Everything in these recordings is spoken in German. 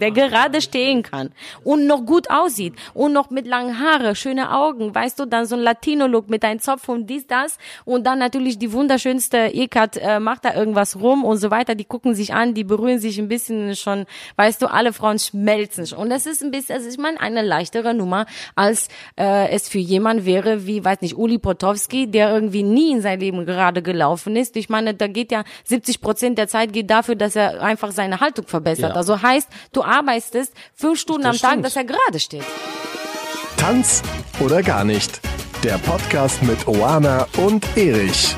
der gerade stehen kann und noch gut aussieht und noch mit langen Haare, schöne Augen, weißt du, dann so ein Latino-Look mit einem Zopf und dies, das und dann natürlich die wunderschönste Ekat macht da irgendwas rum und so weiter, die gucken sich an, die berühren sich ein bisschen schon, weißt du, alle Frauen schmelzen schon und das ist ein bisschen, also ich meine, eine leichtere Nummer, als es für jemand wäre wie, weiß nicht, Uli Potowski, der irgendwie nie in sein Leben gerade gelaufen ist. Ich meine, da geht ja 70% der Zeit geht dafür, dass er einfach seine Haltung verbessert. Ja. Also heißt, du arbeitest 5 Stunden am Tag, dass er gerade steht. Tanz oder gar nicht. Der Podcast mit Oana und Erich.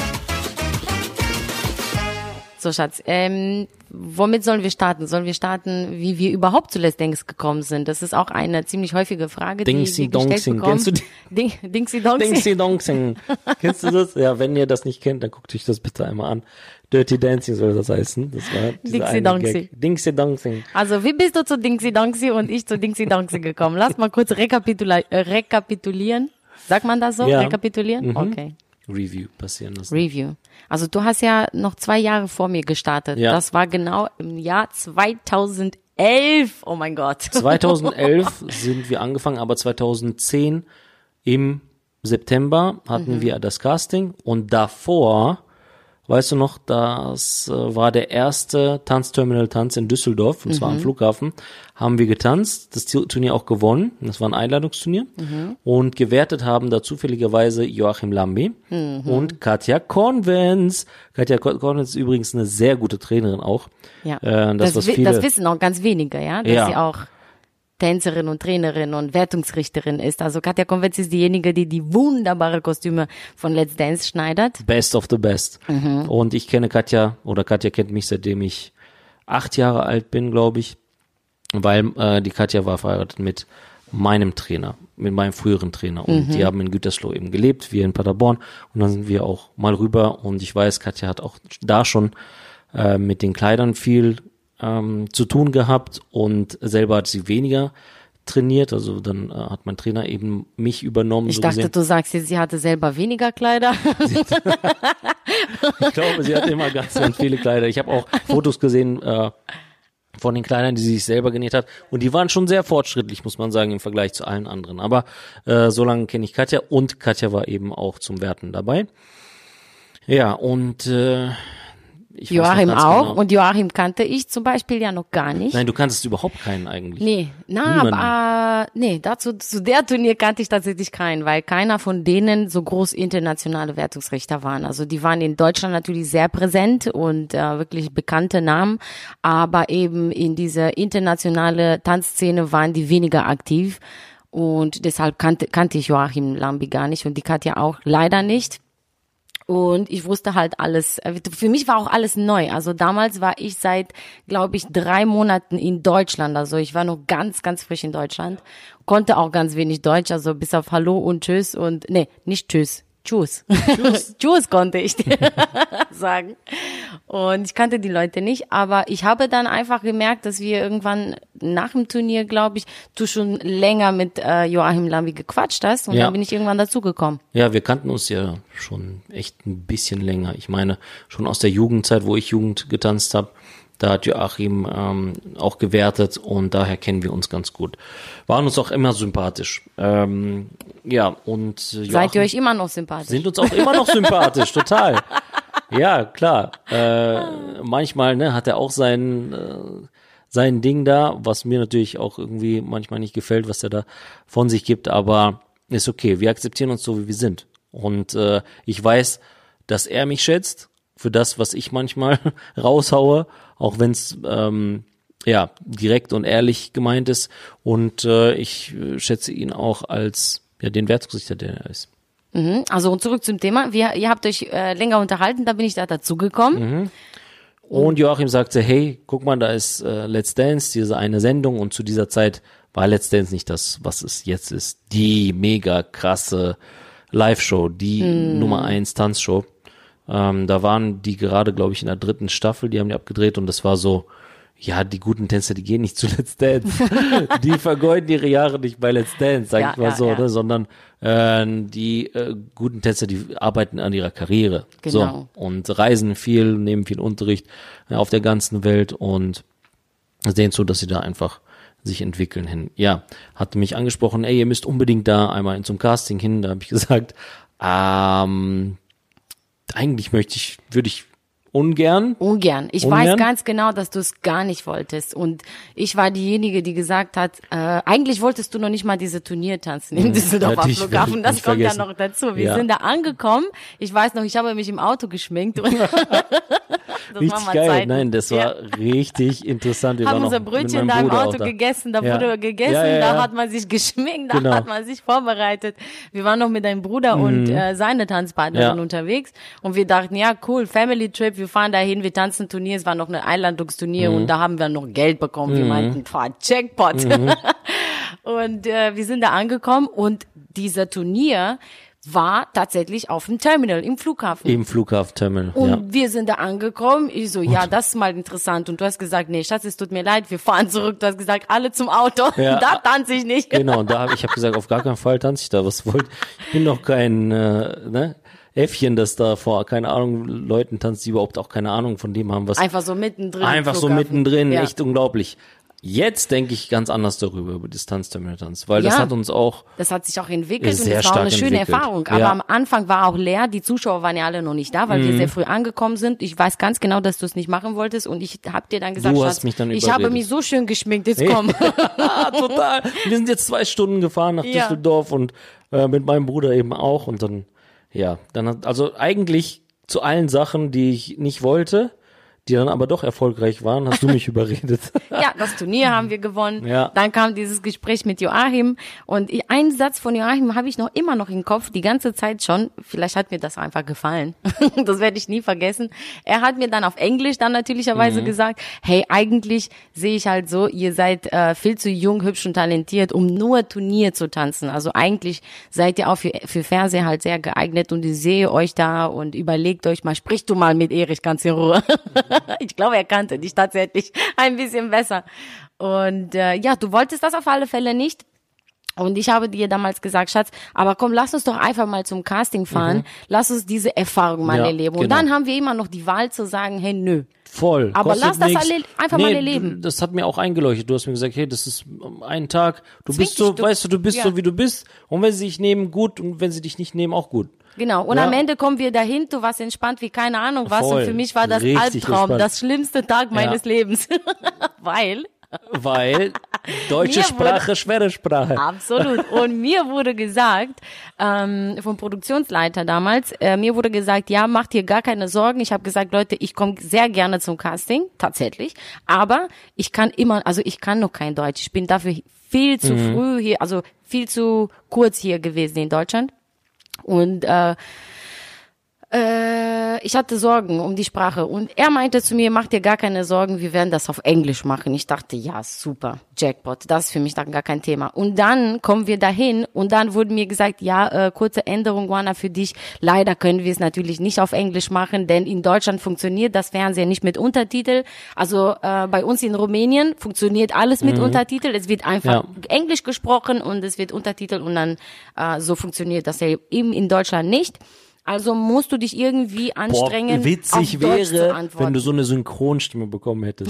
So, Schatz, womit sollen wir starten? Sollen wir starten, wie wir überhaupt zu Let's Dance gekommen sind? Das ist auch eine ziemlich häufige Frage, die wir gestellt bekommen. Kennst du die? Dingsy Dongsy. Dingsy Dongsing. Kennst du das? Ja, wenn ihr das nicht kennt, dann guckt euch das bitte einmal an. Dirty Dancing soll das heißen. Das war Dingsy Dongsy. Dingsy Dongsing. Also, wie bist du zu Dingsy Dongsy und ich zu Dingsy Dongsy gekommen? Lass mal kurz rekapitulieren. Sagt man das so? Ja. Rekapitulieren? Mhm. Okay. Review passieren lassen. Review. Also du hast ja noch 2 Jahre vor mir gestartet. Ja. Das war genau im Jahr 2011. Oh mein Gott. 2011 sind wir angefangen, aber 2010 im September hatten wir das Casting und davor, weißt du noch, das war der erste Tanzterminal-Tanz in Düsseldorf, und zwar am Flughafen, haben wir getanzt, das Turnier auch gewonnen, das war ein Einladungsturnier und gewertet haben da zufälligerweise Joachim Lambi und Katja Convens. Katja Convens ist übrigens eine sehr gute Trainerin auch. Ja. Das wissen auch ganz wenige, ja, dass Ja. sie auch Tänzerin und Trainerin und Wertungsrichterin ist. Also Katja Konvetz ist diejenige, die die wunderbare Kostüme von Let's Dance schneidert. Best of the best. Und ich kenne Katja, oder Katja kennt mich, seitdem ich 8 Jahre alt bin, glaube ich, weil die Katja war verheiratet mit meinem Trainer, mit meinem früheren Trainer. Und die haben in Gütersloh eben gelebt, wir in Paderborn. Und dann sind wir auch mal rüber. Und ich weiß, Katja hat auch da schon mit den Kleidern viel zu tun gehabt und selber hat sie weniger trainiert, also dann hat mein Trainer eben mich übernommen. Ich so dachte, gesehen. du sagst jetzt, sie hatte selber weniger Kleider. Ich glaube, sie hatte immer ganz viele Kleider. Ich habe auch Fotos gesehen von den Kleidern, die sie sich selber genäht hat und die waren schon sehr fortschrittlich, muss man sagen, im Vergleich zu allen anderen. Aber so lange kenne ich Katja und Katja war eben auch zum Werten dabei. Ja, und ich Joachim weiß noch ganz auch. genau. Und Joachim kannte ich zum Beispiel ja noch gar nicht. Nein, du kanntest überhaupt keinen eigentlich. Nee, zu der Turnier kannte ich tatsächlich keinen, weil keiner von denen so groß internationale Wertungsrichter waren. Also die waren in Deutschland natürlich sehr präsent und wirklich bekannte Namen, aber eben in dieser internationale Tanzszene waren die weniger aktiv und deshalb kannte ich Joachim Lambi gar nicht und die Katja auch leider nicht. Und ich wusste halt alles, für mich war auch alles neu. Also damals war ich seit, glaube ich, 3 Monaten in Deutschland. Also ich war noch ganz, ganz frisch in Deutschland, konnte auch ganz wenig Deutsch, also bis auf Hallo und Tschüss und, nee, nicht Tschüss. Tschüss. Tschüss konnte ich sagen. Und ich kannte die Leute nicht, aber ich habe dann einfach gemerkt, dass wir irgendwann nach dem Turnier, glaube ich, du schon länger mit Joachim Lambi gequatscht hast und Ja. dann bin ich irgendwann dazugekommen. Ja, wir kannten uns ja schon echt ein bisschen länger. Ich meine, schon aus der Jugendzeit, wo ich Jugend getanzt habe, da hat Joachim auch gewertet und daher kennen wir uns ganz gut. Waren uns auch immer sympathisch. Ja, und Joachim, Seid ihr euch immer noch sympathisch? sind uns auch immer noch sympathisch, total. Ja, klar. Manchmal hat er auch sein Ding da, was mir natürlich auch irgendwie manchmal nicht gefällt, was er da von sich gibt, aber ist okay. Wir akzeptieren uns so, wie wir sind. Und ich weiß, dass er mich schätzt für das, was ich manchmal raushaue, auch wenn es direkt und ehrlich gemeint ist. Und ich schätze ihn auch als den Wertungsrichter, der er ist. Also und zurück zum Thema. Ihr habt euch länger unterhalten, da bin ich da dazugekommen. Und Joachim sagte, hey, guck mal, da ist Let's Dance, diese eine Sendung und zu dieser Zeit war Let's Dance nicht das, was es jetzt ist. Die mega krasse Live-Show, die Nummer 1 Tanzshow. Da waren die gerade, glaube ich, in der 3. Staffel, die haben die abgedreht und das war so, ja, die guten Tänzer, die gehen nicht zu Let's Dance. Die vergeuden ihre Jahre nicht bei Let's Dance, sag ich mal so, ne? Sondern die guten Tänzer, die arbeiten an ihrer Karriere. Genau. So, und reisen viel, nehmen viel Unterricht auf der ganzen Welt und sehen zu, dass sie da einfach sich entwickeln hin. Ja, hatte mich angesprochen, ey, ihr müsst unbedingt da einmal zum Casting hin. Da habe ich gesagt, eigentlich würde ich ungern. Ich weiß ganz genau, dass du es gar nicht wolltest. Und ich war diejenige, die gesagt hat, eigentlich wolltest du noch nicht mal diese Turnier tanzen im Düsseldorfer Flughafen. Das kommt ja noch dazu. Wir sind da angekommen. Ich weiß noch, ich habe mich im Auto geschminkt. Und das richtig war mal geil. Zeiten. Nein, das war richtig interessant. Wir haben waren unser noch Brötchen mit da meinem im Bruder Auto auch da. gegessen, da Ja. wurde gegessen, Ja. da hat man sich geschminkt, da Genau. hat man sich vorbereitet. Wir waren noch mit deinem Bruder und seine Tanzpartnerin unterwegs und wir dachten, ja cool, Family Trip, wir fahren dahin, wir tanzen Turnier, es war noch ein Einladungsturnier und da haben wir noch Geld bekommen. Wir meinten, Jackpot. Und wir sind da angekommen und dieser Turnier war tatsächlich auf dem Terminal, im Flughafen. Im Flughafenterminal, Und wir sind da angekommen. Ich so, ja, das ist mal interessant. Und du hast gesagt, nee, Schatz, es tut mir leid, wir fahren zurück. Du hast gesagt, alle zum Auto. Ja. Da tanze ich nicht. Genau, und ich habe gesagt, auf gar keinen Fall tanze ich da. Ich bin doch kein Äffchen, das da vor, keine Ahnung, Leuten tanzt, die überhaupt auch keine Ahnung von dem haben, was Einfach so mittendrin. im einfach so Flughafen. mittendrin, Ja. echt unglaublich. Jetzt denke ich ganz anders darüber, über Distanzterminal-Tanz, weil das Ja. hat uns auch Das hat sich auch entwickelt und sehr das war auch eine stark schöne entwickelt. Erfahrung. Aber Ja. am Anfang war auch leer. Die Zuschauer waren ja alle noch nicht da, weil wir sehr früh angekommen sind. Ich weiß ganz genau, dass du es nicht machen wolltest und ich habe dir dann gesagt, Du Schatz, hast mich dann ich habe überredet. mich so schön geschminkt, jetzt komm. total. Wir sind jetzt 2 Stunden gefahren nach Ja. Düsseldorf und mit meinem Bruder eben auch und dann, also eigentlich zu allen Sachen, die ich nicht wollte, die dann aber doch erfolgreich waren, hast du mich überredet. Ja, das Turnier haben wir gewonnen. Ja. Dann kam dieses Gespräch mit Joachim und einen Satz von Joachim habe ich immer noch im Kopf, die ganze Zeit schon. Vielleicht hat mir das einfach gefallen. Das werde ich nie vergessen. Er hat mir dann auf Englisch dann natürlicherweise gesagt, hey, eigentlich sehe ich halt so, ihr seid viel zu jung, hübsch und talentiert, um nur Turnier zu tanzen. Also eigentlich seid ihr auch für Fernsehen halt sehr geeignet und ich sehe euch da und überlegt euch mal, sprich du mal mit Erich ganz in Ruhe. Ich glaube, er kannte dich tatsächlich ein bisschen besser. Und du wolltest das auf alle Fälle nicht. Und ich habe dir damals gesagt, Schatz, aber komm, lass uns doch einfach mal zum Casting fahren. Lass uns diese Erfahrung mal Ja, erleben. Und genau. dann haben wir immer noch die Wahl zu sagen, hey, nö. Voll. Aber kostet lass das nix. einfach mal erleben. Das hat mir auch eingeleuchtet. Du hast mir gesagt, hey, das ist ein Tag. Du Zwing bist so, dich, weißt du bist ja. so, wie du bist. Und wenn sie dich nehmen, gut. Und wenn sie dich nicht nehmen, auch gut. Genau. Und Ja. am Ende kommen wir dahin, du warst entspannt wie keine Ahnung was. Voll. Und für mich war das Richtig Albtraum, entspannt. das schlimmste Tag meines Lebens. Weil deutsche Mir Sprache, schwere Sprache. Absolut. Und mir wurde gesagt, vom Produktionsleiter damals, mir wurde gesagt, ja, macht dir gar keine Sorgen. Ich habe gesagt, Leute, ich komme sehr gerne zum Casting, tatsächlich. Aber ich kann noch kein Deutsch. Ich bin dafür viel zu früh hier, also viel zu kurz hier gewesen in Deutschland. Und ich hatte Sorgen um die Sprache und er meinte zu mir, mach dir gar keine Sorgen, wir werden das auf Englisch machen. Ich dachte, ja, super, Jackpot, das ist für mich dann gar kein Thema. Und dann kommen wir dahin und dann wurde mir gesagt, ja, kurze Änderung, Juana, für dich. Leider können wir es natürlich nicht auf Englisch machen, denn in Deutschland funktioniert das Fernsehen nicht mit Untertitel. Also bei uns in Rumänien funktioniert alles mit Untertitel. Es wird einfach Englisch gesprochen und es wird Untertitel und dann so funktioniert das ja eben in Deutschland nicht. Also musst du dich irgendwie anstrengen, witzig auf Deutsch zu wäre, antworten. wenn du so eine Synchronstimme bekommen hättest.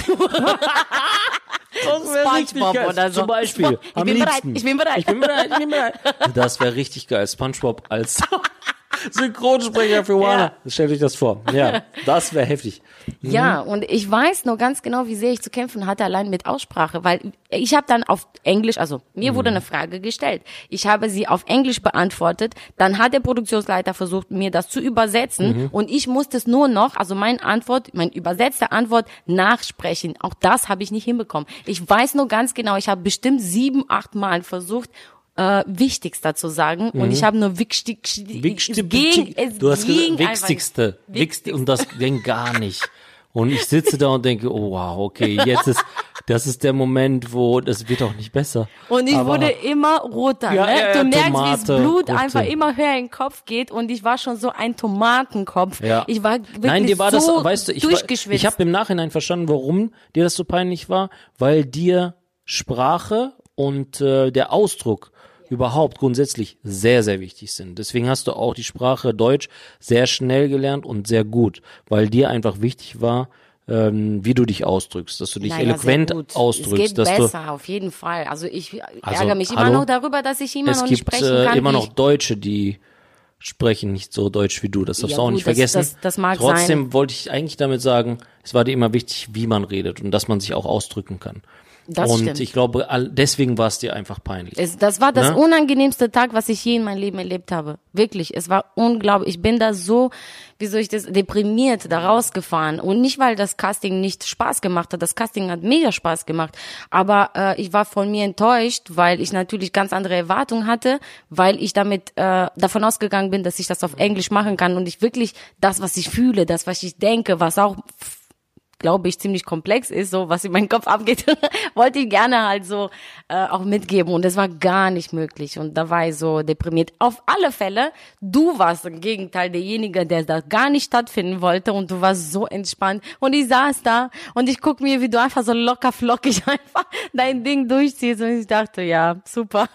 SpongeBob oder so. Zum Beispiel. Ich bin bereit, ich bin bereit. Ich bin bereit. Das wäre richtig geil. SpongeBob als Synchronsprecher für Juana. Ja. Stellt euch das vor. Ja, das wäre heftig. Ja, und ich weiß noch ganz genau, wie sehr ich zu kämpfen hatte, allein mit Aussprache, weil ich habe dann auf Englisch, also mir wurde eine Frage gestellt. Ich habe sie auf Englisch beantwortet, dann hat der Produktionsleiter versucht, mir das zu übersetzen und ich musste es nur noch, also meine übersetzte Antwort nachsprechen. Auch das habe ich nicht hinbekommen. Ich weiß nur ganz genau, ich habe bestimmt 7, 8 Mal versucht, Wichtigster zu sagen und ich habe nur Du hast gesagt, Wichtigste. Wichtigste. Und das ging gar nicht. Und ich sitze da und denke, oh wow, okay, das ist der Moment, wo, das wird auch nicht besser. Und ich Aber wurde immer roter, Ja, ne? ja, ja, Du merkst, wie Tomate, das Blut rote. einfach immer höher in den Kopf geht und ich war schon so ein Tomatenkopf. Ja. Ich war wirklich Nein, dir war so das, weißt du, durchgeschwitzt. ich habe im Nachhinein verstanden, warum dir das so peinlich war, weil dir Sprache und der Ausdruck überhaupt grundsätzlich sehr, sehr wichtig sind. Deswegen hast du auch die Sprache Deutsch sehr schnell gelernt und sehr gut, weil dir einfach wichtig war, wie du dich ausdrückst, dass du dich Naja, eloquent sehr gut. ausdrückst, Es geht dass besser, auf jeden Fall. Also ich Also, ärgere mich immer hallo? noch darüber, dass ich immer es noch nicht gibt sprechen kann. immer wie noch Deutsche, die sprechen nicht so Deutsch wie du. Das darfst Ja, du auch gut, nicht das- vergessen. das mag Trotzdem sein. wollte ich eigentlich damit sagen, es war dir immer wichtig, wie man redet und dass man sich auch ausdrücken kann. Das und stimmt. ich glaube, deswegen war es dir einfach peinlich. Das war das Ne? unangenehmste Tag, was ich je in meinem Leben erlebt habe. Wirklich. Es war unglaublich. Ich bin da so, wie soll ich das, deprimiert da rausgefahren. Und nicht, weil das Casting nicht Spaß gemacht hat. Das Casting hat mega Spaß gemacht. Aber ich war von mir enttäuscht, weil ich natürlich ganz andere Erwartungen hatte, weil ich damit davon ausgegangen bin, dass ich das auf Englisch machen kann und ich wirklich das, was ich fühle, das, was ich denke, was auch glaube ich, ziemlich komplex ist, so was in meinem Kopf abgeht, wollte ich gerne halt so auch mitgeben und es war gar nicht möglich und da war ich so deprimiert. Auf alle Fälle, du warst im Gegenteil derjenige, der da gar nicht stattfinden wollte und du warst so entspannt und ich saß da und ich guck mir, wie du einfach so locker flockig einfach dein Ding durchziehst und ich dachte, ja, super,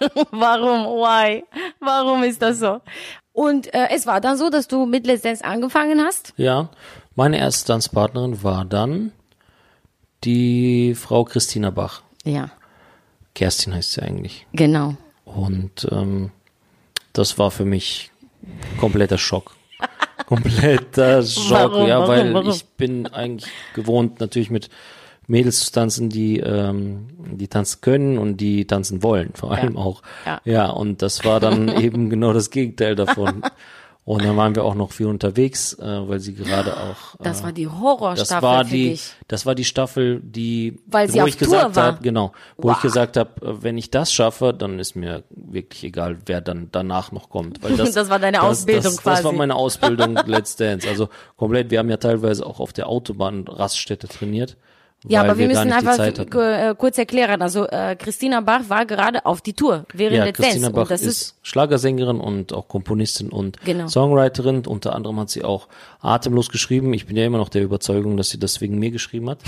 warum ist das so? Und es war dann so, dass du mit Let's Dance angefangen hast. Ja, meine erste Tanzpartnerin war dann die Frau Christina Bach. Ja, Kerstin heißt sie eigentlich. genau. Und das war für mich kompletter Schock. Kompletter Schock, Warum? Ich bin eigentlich gewohnt, natürlich mit Mädels zu tanzen, die tanzen können und die tanzen wollen, vor allem auch. Ja, und das war dann eben genau das Gegenteil davon. Und dann waren wir auch noch viel unterwegs, weil sie gerade auch. Das war die Horrorstaffel für dich. Das war die Staffel, die, Weil sie wo auf ich gesagt Tour war. habe, genau, wo ich gesagt habe, wenn ich das schaffe, dann ist mir wirklich egal, wer dann danach noch kommt. Weil Das war deine Ausbildung das quasi. Das war meine Ausbildung Let's Dance. Also komplett, wir haben ja teilweise auch auf der Autobahn Raststätte trainiert. Ja, weil aber wir gar müssen nicht die einfach Zeit hatten. kurz erklären. Also Christina Bach war gerade auf die Tour während Ja, Let's Christina Dance. Bach Und das ist Schlagersängerin und auch Komponistin und Genau. Songwriterin. Unter anderem hat sie auch Atemlos geschrieben. Ich bin ja immer noch der Überzeugung, dass sie das wegen mir geschrieben hat.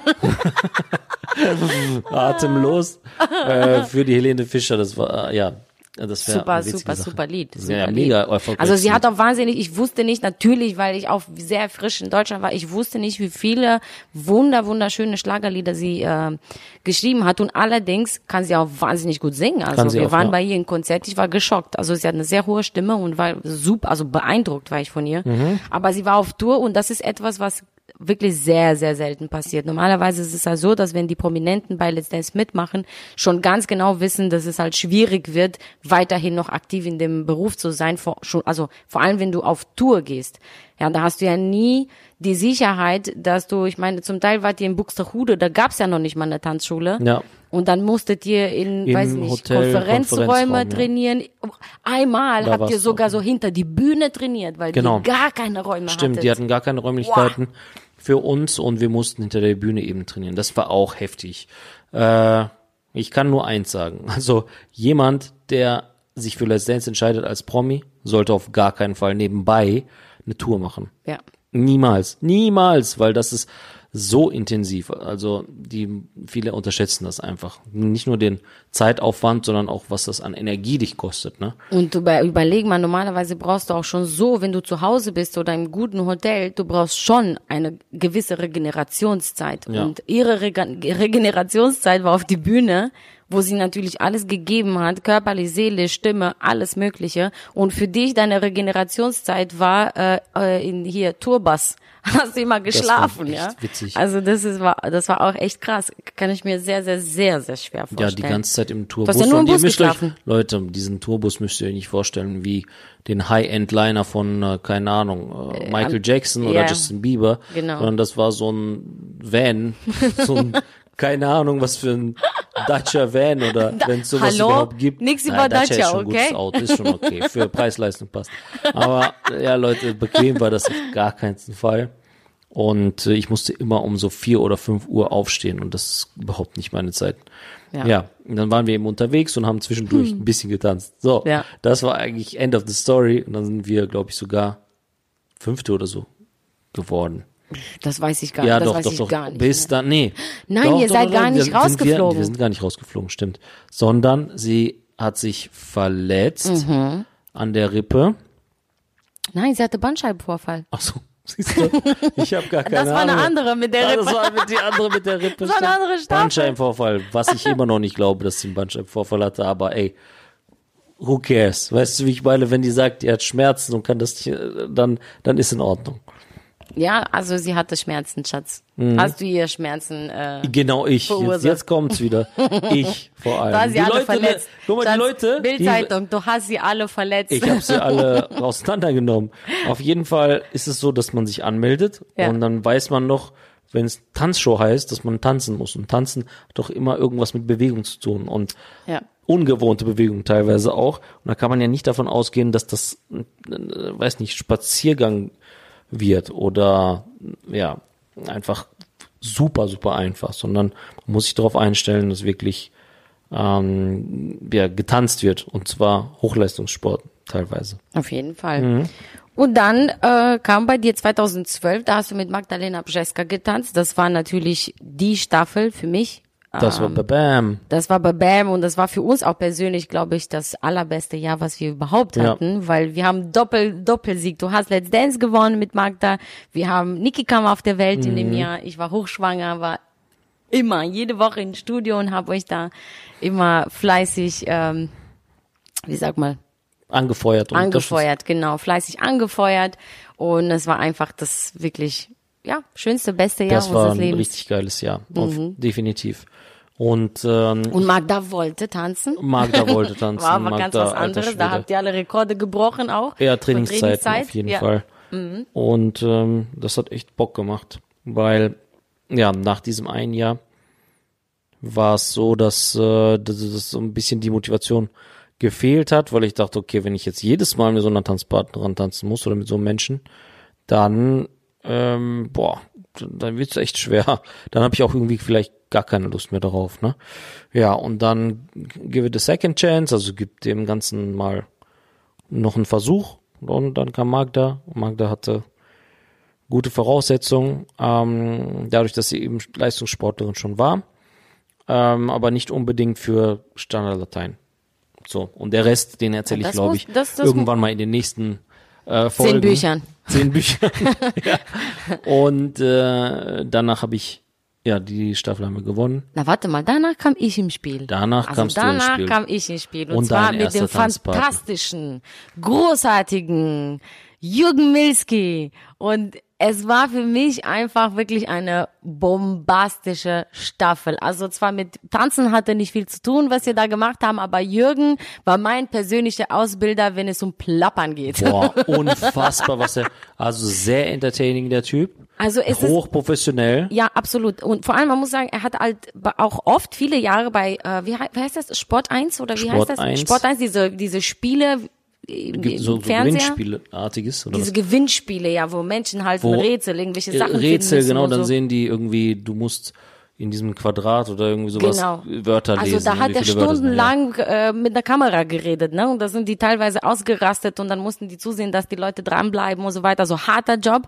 Atemlos für die Helene Fischer. Das war, das wäre super Lied. Das wäre ja Super mega Lied. erfolgreich. Also sie hat auch wahnsinnig, ich wusste nicht, natürlich, weil ich auch sehr frisch in Deutschland war, ich wusste nicht, wie viele wunderschöne Schlagerlieder sie geschrieben hat und allerdings kann sie auch wahnsinnig gut singen. Also wir waren bei ihr im Konzert, ich war geschockt. Also sie hat eine sehr hohe Stimme und war super, also beeindruckt war ich von ihr. Aber sie war auf Tour und das ist etwas, was wirklich sehr, sehr selten passiert. Normalerweise ist es ja so, dass wenn die Prominenten bei Let's Dance mitmachen, schon ganz genau wissen, dass es halt schwierig wird, weiterhin noch aktiv in dem Beruf zu sein, vor allem wenn du auf Tour gehst. Ja, da hast du ja nie die Sicherheit, dass du, ich meine, zum Teil wart ihr in Buxtehude, da gab's ja noch nicht mal eine Tanzschule. Ja. Und dann musstet ihr in, weiß nicht, Hotel, Konferenzräume Konferenzraum, trainieren. Einmal Da habt ihr war's sogar auch. so hinter die Bühne trainiert, weil Genau. ihr gar keine Räume Stimmt, hattet. die hatten gar keine Räumlichkeiten für uns und wir mussten hinter der Bühne eben trainieren. Das war auch heftig. Ich kann nur eins sagen. Also jemand, der sich für Let's Dance entscheidet als Promi, sollte auf gar keinen Fall nebenbei eine Tour machen. Ja. Niemals, weil das ist so intensiv. Also viele unterschätzen das einfach. Nicht nur den Zeitaufwand, sondern auch, was das an Energie dich kostet, ne? Und überleg mal, normalerweise brauchst du auch schon so, wenn du zu Hause bist oder im guten Hotel, du brauchst schon eine gewisse Regenerationszeit. Ja. Und ihre Regenerationszeit war auf die Bühne, wo sie natürlich alles gegeben hat, körperlich, Seele, Stimme, alles Mögliche. Und für dich, deine Regenerationszeit war in hier Tourbus. Hast du immer geschlafen, echt ja? witzig. Also das war auch echt krass. Kann ich mir sehr, sehr, sehr, sehr schwer vorstellen. Ja, die ganze Zeit im Tourbus. Du hast ja nur im Und ihr Bus müsst euch, geschlafen. Leute, diesen Tourbus müsst ihr euch nicht vorstellen wie den High-End-Liner von, keine Ahnung, Michael Jackson oder ja. Justin Bieber. Genau. Sondern das war so ein Van, so ein, keine Ahnung, was für ein Dacia Van oder wenn es sowas Hallo? überhaupt gibt. Nix Naja, über Dacia, ist schon ein okay? gutes Auto, ist schon okay. Für Preis-Leistung passt. Aber ja, Leute, bequem war das auf gar keinen Fall. Und ich musste immer um so 4 oder 5 Uhr aufstehen und das ist überhaupt nicht meine Zeit. Ja, und dann waren wir eben unterwegs und haben zwischendurch ein bisschen getanzt. So, Ja. Das war eigentlich End of the Story und dann sind wir, glaube ich, sogar 5. oder so geworden. Das weiß ich gar nicht. Ja, das doch, weiß doch, ich doch. gar nicht. Bis dann, nee. Nein, Doch, ihr seid gar nicht sind rausgeflogen. Wir sind gar nicht rausgeflogen, stimmt. Sondern sie hat sich verletzt Mhm. an der Rippe. Nein, sie hatte Bandscheibenvorfall. Ach so. Siehst du? Ich habe gar keine Ahnung. Das war eine andere mit der Rippe. Das war die andere mit der Rippe. Das war eine andere Staffel. Bandscheibenvorfall, was ich immer noch nicht glaube, dass sie einen Bandscheibenvorfall hatte, aber ey, who cares? Weißt du, wie ich meine, wenn die sagt, die hat Schmerzen und kann das nicht, dann ist in Ordnung. Ja, also sie hatte Schmerzen, Schatz. Hast du ihr Schmerzen Genau, ich. verursacht? Jetzt kommt's wieder. Ich vor allem. Du hast sie alle verletzt. Guck mal, Schatz, die Leute. Bildzeitung, du hast sie alle verletzt. Ich habe sie alle auseinandergenommen. Auf jeden Fall ist es so, dass man sich anmeldet Ja. und dann weiß man noch, wenn es Tanzshow heißt, dass man tanzen muss. Und tanzen hat doch immer irgendwas mit Bewegung zu tun und Ja. ungewohnte Bewegung teilweise auch. Und da kann man ja nicht davon ausgehen, dass das, weiß nicht, Spaziergang wird oder ja, einfach super, super einfach, sondern man muss sich darauf einstellen, dass wirklich getanzt wird und zwar Hochleistungssport teilweise. Auf jeden Fall. Und dann kam bei dir 2012, da hast du mit Magdalena Brzeska getanzt. Das war natürlich die Staffel für mich. Das war Bam. Das war bei Bam und das war für uns auch persönlich, glaube ich, das allerbeste Jahr, was wir überhaupt hatten, weil wir haben Doppelsieg. Du hast Let's Dance gewonnen mit Magda. Wir haben Niki kam auf der Welt in dem Jahr. Ich war hochschwanger, war immer jede Woche im Studio und habe euch da immer fleißig, wie sag mal, Angefeuert, genau, fleißig angefeuert und es war einfach das wirklich, ja, schönste, beste Jahr das war unseres ein Lebens. richtig geiles Jahr, definitiv. Und Magda wollte tanzen. Magda wollte tanzen. War aber Magda, ganz was alter anderes. Schwede. Da habt ihr alle Rekorde gebrochen auch. Ja, Von Trainingszeiten auf jeden Fall. Und das hat echt Bock gemacht, weil ja, nach diesem einen Jahr war es so, dass so ein bisschen die Motivation gefehlt hat, weil ich dachte, okay, wenn ich jetzt jedes Mal mit so einer Tanzpartnerin tanzen muss oder mit so einem Menschen, dann dann wird's echt schwer. Dann habe ich auch irgendwie vielleicht gar keine Lust mehr darauf, ne? Ja, und dann give it a second chance, also gib dem Ganzen mal noch einen Versuch. Und dann kam Magda. Magda hatte gute Voraussetzungen, dadurch, dass sie eben Leistungssportlerin schon war, aber nicht unbedingt für Standardlatein. So, und der Rest, den erzähle ich, glaube ich, irgendwann mal in den nächsten Folgen. 10 Büchern. 10 Bücher. Ja. Und danach habe ich, ja, die Staffel haben wir gewonnen. Na, warte mal, danach kam ich im Spiel. Danach kamst du ins Spiel. Danach kam ich ins Spiel. Und Und zwar dein mit dem erster Tanzpartner. fantastischen, großartigen Jürgen Milski. Und es war für mich einfach wirklich eine bombastische Staffel. Also zwar mit Tanzen hatte nicht viel zu tun, was wir da gemacht haben, aber Jürgen war mein persönlicher Ausbilder, wenn es um Plappern geht. Boah, unfassbar, also sehr entertaining, der Typ. Also es ist hochprofessionell. Ja, absolut. Und vor allem, man muss sagen, er hat halt auch oft viele Jahre bei, wie heißt das, Sport 1 oder wie heißt das? 1. Sport 1, diese Spiele So Fernseher. Gewinnspielartiges, oder Diese was? Gewinnspiele, ja, wo Menschen halt ein Rätsel, irgendwelche Sachen Rätsel, finden müssen genau, und dann so. sehen die irgendwie, du musst in diesem Quadrat oder irgendwie sowas Genau. Wörter lesen. Also da hat wie er viele Wörter sind, ja. stundenlang mit der Kamera geredet, ne? Und da sind die teilweise ausgerastet und dann mussten die zusehen, dass die Leute dranbleiben und so weiter. So harter Job.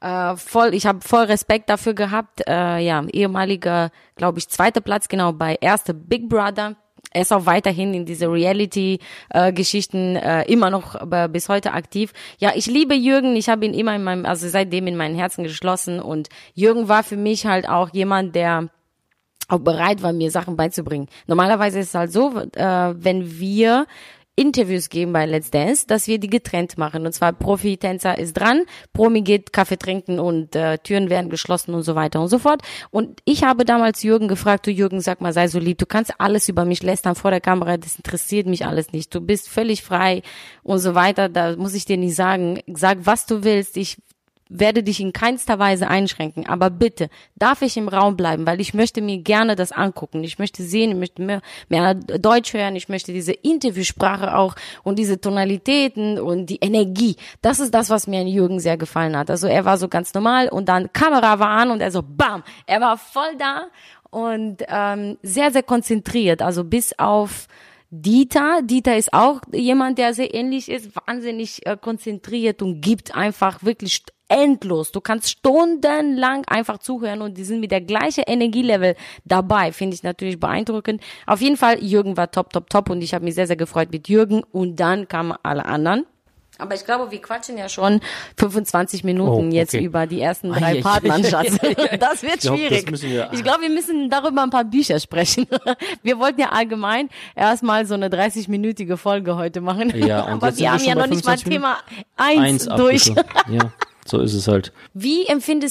Ich habe voll Respekt dafür gehabt. Ja, ehemaliger, glaube ich, 2. Platz, genau, bei erste Big Brother. Er ist auch weiterhin in diese Reality-Geschichten immer noch bis heute aktiv. Ja, ich liebe Jürgen. Ich habe ihn immer seitdem in meinem Herzen geschlossen. Und Jürgen war für mich halt auch jemand, der auch bereit war, mir Sachen beizubringen. Normalerweise ist es halt so, wenn wir Interviews geben bei Let's Dance, dass wir die getrennt machen. Und zwar Profi-Tänzer ist dran, Promi geht Kaffee trinken und Türen werden geschlossen und so weiter und so fort. Und ich habe damals Jürgen gefragt, du Jürgen, sag mal, sei so lieb, du kannst alles über mich lästern vor der Kamera, das interessiert mich alles nicht. Du bist völlig frei und so weiter, da muss ich dir nicht sagen. Sag, was du willst, ich werde dich in keinster Weise einschränken, aber bitte, darf ich im Raum bleiben, weil ich möchte mir gerne das angucken, ich möchte sehen, ich möchte mehr Deutsch hören, ich möchte diese Interviewsprache auch und diese Tonalitäten und die Energie, das ist das, was mir an Jürgen sehr gefallen hat. Also er war so ganz normal und dann Kamera war an und er so bam, er war voll da und sehr, sehr konzentriert, also bis auf Dieter ist auch jemand, der sehr ähnlich ist, wahnsinnig konzentriert und gibt einfach wirklich endlos. Du kannst stundenlang einfach zuhören und die sind mit der gleichen Energielevel dabei. Finde ich natürlich beeindruckend. Auf jeden Fall, Jürgen war top und ich habe mich sehr, sehr gefreut mit Jürgen und dann kamen alle anderen. Aber ich glaube, wir quatschen ja schon 25 Minuten jetzt über die ersten 3 Partnern, Schatz. Das wird schwierig. Ich glaube, wir müssen darüber ein paar Bücher sprechen. Wir wollten ja allgemein erstmal so eine 30-minütige Folge heute machen. Ja, und aber wir haben ja noch nicht mal Thema 1 durch. Ja, so ist es halt. Wie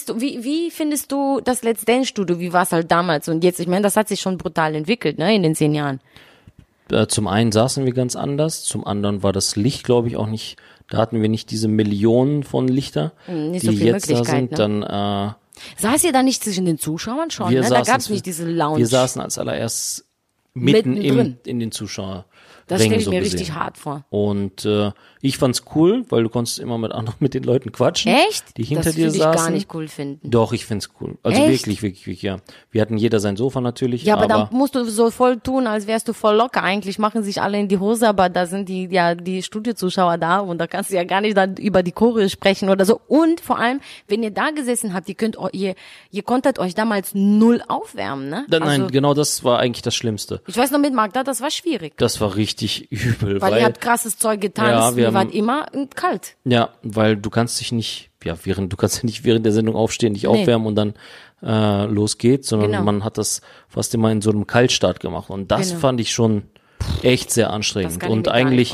findest du das Let's Dance Studio? Wie war es halt damals und jetzt? Ich meine, das hat sich schon brutal entwickelt, ne, in den 10 Jahren. Zum einen saßen wir ganz anders, zum anderen war das Licht, glaube ich, auch nicht, da hatten wir nicht diese Millionen von Lichter, nicht die so viel jetzt da sind, ne? dann saß ihr da nicht zwischen den Zuschauern schon? Ne? Da gab es nicht diese Lounge. Wir saßen als allererstes mitten in den Zuschauer. Das stelle ich mir richtig hart vor. Und ich fand's cool, weil du konntest immer mit den Leuten quatschen. Echt? Die hinter das dir saßen. Das würde ich gar nicht cool finden. Doch, ich find's cool. Also echt? wirklich, ja. Wir hatten jeder sein Sofa natürlich. Ja, aber dann musst du so voll tun, als wärst du voll locker. Eigentlich machen sich alle in die Hose, aber da sind die Studiozuschauer da und da kannst du ja gar nicht dann über die Choreo sprechen oder so. Und vor allem, wenn ihr da gesessen habt, ihr konntet euch damals null aufwärmen, ne? Nein, genau das war eigentlich das Schlimmste. Ich weiß noch mit Magda, das war schwierig. Das war richtig übel. Weil ihr habt krasses Zeug getanzt, ihr wart immer kalt. Ja, weil du kannst dich nicht, während der Sendung aufstehen, dich aufwärmen und dann los geht's, sondern man hat das fast immer in so einem Kaltstart gemacht. Und das fand ich schon echt sehr anstrengend. Das kann und eigentlich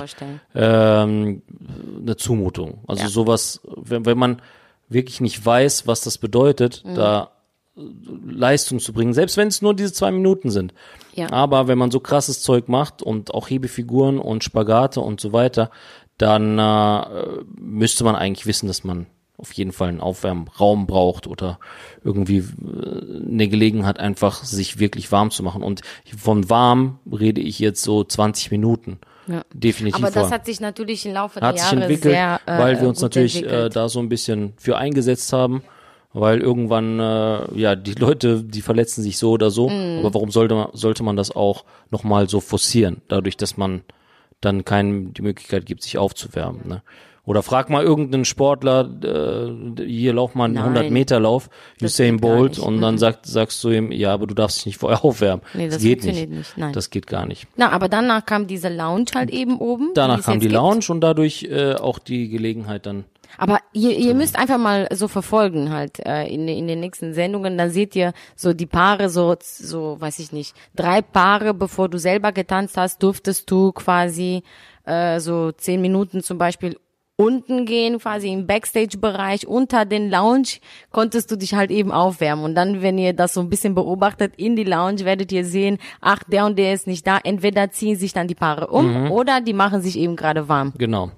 eine Zumutung. Also sowas, wenn man wirklich nicht weiß, was das bedeutet, da Leistung zu bringen, selbst wenn es nur diese 2 Minuten sind. Ja. Aber wenn man so krasses Zeug macht und auch Hebefiguren und Spagate und so weiter, dann müsste man eigentlich wissen, dass man auf jeden Fall einen Aufwärmraum braucht oder irgendwie eine Gelegenheit, einfach sich wirklich warm zu machen. Und von warm rede ich jetzt so 20 Minuten. Ja. Definitiv. Aber das hat sich natürlich im Laufe der Jahre entwickelt, sehr weil wir uns natürlich da so ein bisschen für eingesetzt haben. Weil irgendwann, die Leute, die verletzen sich so oder so. Aber warum sollte man das auch nochmal so forcieren? Dadurch, dass man dann keinem die Möglichkeit gibt, sich aufzuwärmen. Ne? Oder frag mal irgendeinen Sportler, hier lauf mal einen 100-Meter-Lauf, Usain Bolt, und dann sagst du ihm, ja, aber du darfst dich nicht vorher aufwärmen. Nee, das geht nicht. Nein. Das geht gar nicht. Na, aber danach kam diese Lounge halt eben oben. Danach kam die Lounge und dadurch auch die Gelegenheit dann. Aber ihr müsst einfach mal so verfolgen halt in den nächsten Sendungen, dann seht ihr so die Paare, so weiß ich nicht, 3 Paare, bevor du selber getanzt hast, durftest du quasi so 10 Minuten zum Beispiel unten gehen, quasi im Backstage-Bereich, unter den Lounge, konntest du dich halt eben aufwärmen. Und dann, wenn ihr das so ein bisschen beobachtet, in die Lounge werdet ihr sehen, ach, der und der ist nicht da. Entweder ziehen sich dann die Paare um oder die machen sich eben gerade warm. Genau.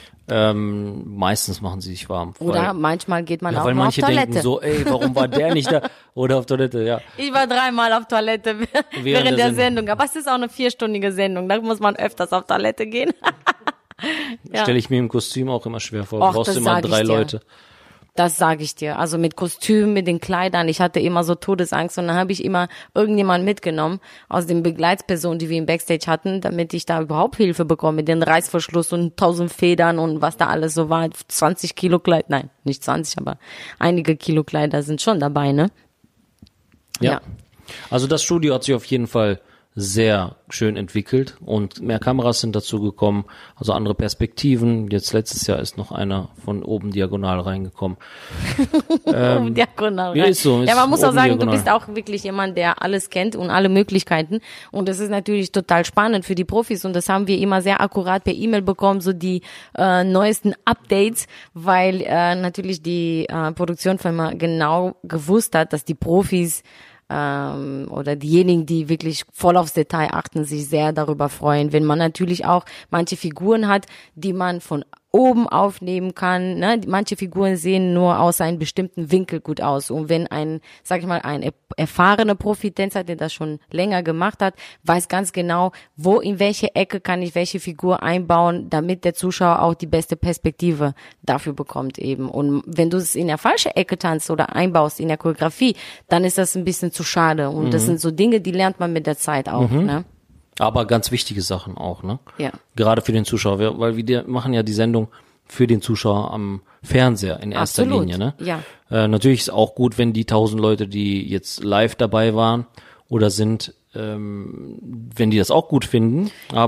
Meistens machen sie sich warm. Oder manchmal geht man auch weil mal auf Toilette. Denken so, warum war der nicht da? Oder auf Toilette, ja. Ich war 3-mal auf Toilette während der Sendung. Aber es ist auch eine 4-stündige Sendung. Da muss man öfters auf Toilette gehen. Ja. Stelle ich mir im Kostüm auch immer schwer vor. Du brauchst immer 3 Leute. Das sage ich dir. Also mit Kostüm, mit den Kleidern. Ich hatte immer so Todesangst und dann habe ich immer irgendjemanden mitgenommen aus den Begleitspersonen, die wir im Backstage hatten, damit ich da überhaupt Hilfe bekomme. Mit den Reißverschluss und 1000 Federn und was da alles so war. 20 Kilo Kleid, nein, nicht 20, aber einige Kilo Kleider sind schon dabei, ne? Ja. Also das Studio hat sich auf jeden Fall sehr schön entwickelt und mehr Kameras sind dazu gekommen, also andere Perspektiven. Jetzt letztes Jahr ist noch einer von oben diagonal reingekommen. Diagonal rein. Ja, ist so. Ja, man muss auch sagen, diagonal. Du bist auch wirklich jemand, der alles kennt und alle Möglichkeiten. Und das ist natürlich total spannend für die Profis und das haben wir immer sehr akkurat per E-Mail bekommen, so die neuesten Updates, weil natürlich die Produktionsfirma genau gewusst hat, dass die Profis oder diejenigen, die wirklich voll aufs Detail achten, sich sehr darüber freuen, wenn man natürlich auch manche Figuren hat, die man von oben aufnehmen kann, ne? Manche Figuren sehen nur aus einem bestimmten Winkel gut aus und wenn ein erfahrener Profitänzer, der das schon länger gemacht hat, weiß ganz genau, wo in welche Ecke kann ich welche Figur einbauen, damit der Zuschauer auch die beste Perspektive dafür bekommt eben. Und wenn du es in der falschen Ecke tanzt oder einbaust in der Choreografie, dann ist das ein bisschen zu schade und das sind so Dinge, die lernt man mit der Zeit auch, ne? Aber ganz wichtige Sachen auch, ne? Ja. Gerade für den Zuschauer, weil wir machen ja die Sendung für den Zuschauer am Fernseher in erster Linie, ne? Ja. Natürlich ist auch gut, wenn die 1000 Leute, die jetzt live dabei waren oder sind, wenn die das auch gut finden, aber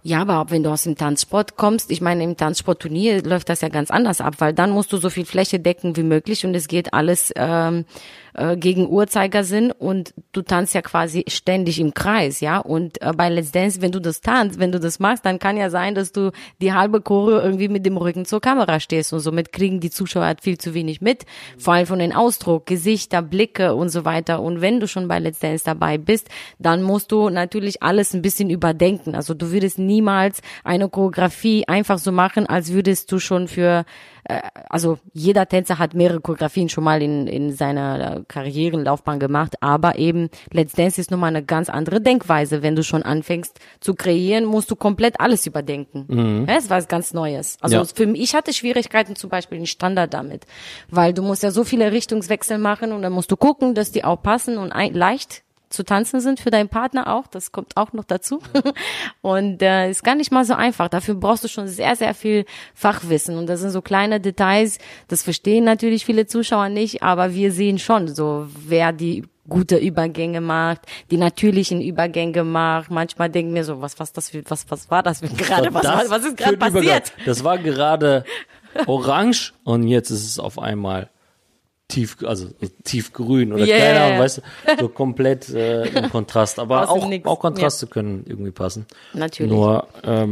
Ja, aber wenn du aus dem Tanzsport kommst, ich meine, im Tanzsportturnier läuft das ja ganz anders ab, weil dann musst du so viel Fläche decken wie möglich und es geht alles gegen Uhrzeigersinn und du tanzt ja quasi ständig im Kreis, ja, und bei Let's Dance, wenn du das machst, dann kann ja sein, dass du die halbe Choreo irgendwie mit dem Rücken zur Kamera stehst und somit kriegen die Zuschauer halt viel zu wenig mit, vor allem von den Ausdruck, Gesichter, Blicke und so weiter, und wenn du schon bei Let's Dance dabei bist, dann musst du natürlich alles ein bisschen überdenken, also du würdest niemals eine Choreografie einfach so machen, als würdest du schon also jeder Tänzer hat mehrere Choreografien schon mal in seiner Karrierenlaufbahn gemacht, aber eben Let's Dance ist nochmal eine ganz andere Denkweise. Wenn du schon anfängst zu kreieren, musst du komplett alles überdenken. Ja, das war was ganz Neues. Also für mich, ich hatte Schwierigkeiten zum Beispiel in Standard damit, weil du musst ja so viele Richtungswechsel machen und dann musst du gucken, dass die auch passen und leicht zu tanzen sind für deinen Partner auch, das kommt auch noch dazu. Und ist gar nicht mal so einfach. Dafür brauchst du schon sehr, sehr viel Fachwissen. Und das sind so kleine Details, das verstehen natürlich viele Zuschauer nicht, aber wir sehen schon so, wer die gute Übergänge macht, die natürlichen Übergänge macht. Manchmal denken wir so, was war das gerade? Was ist gerade passiert? Das war gerade orange und jetzt ist es auf einmal tiefgrün oder keine Ahnung, weißt du, so komplett im Kontrast. Aber auch Kontraste können irgendwie passen. Natürlich. Nur,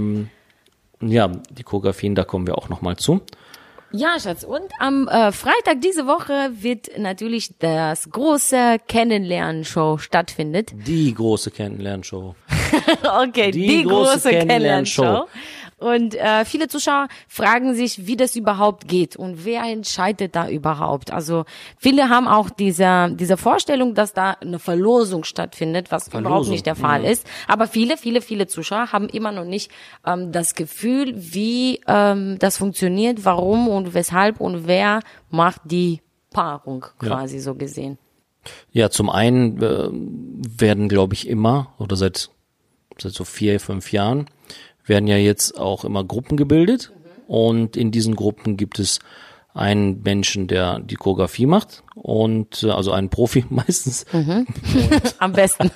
die Choreografien, da kommen wir auch nochmal zu. Ja, Schatz. Und am Freitag diese Woche wird natürlich das große Kennenlernen-Show stattfindet. Die große Kennenlernen-Show. Okay, die große Kennenlernen-Show. Und viele Zuschauer fragen sich, wie das überhaupt geht und wer entscheidet da überhaupt. Also viele haben auch diese Vorstellung, dass da eine Verlosung stattfindet, was überhaupt nicht der Fall ist. Aber viele Zuschauer haben immer noch nicht das Gefühl, wie das funktioniert, warum und weshalb und wer macht die Paarung quasi so gesehen. Ja, zum einen werden, glaube ich, immer oder seit so 4-5 Jahren werden ja jetzt auch immer Gruppen gebildet und in diesen Gruppen gibt es einen Menschen, der die Choreografie macht und also einen Profi meistens. Am besten.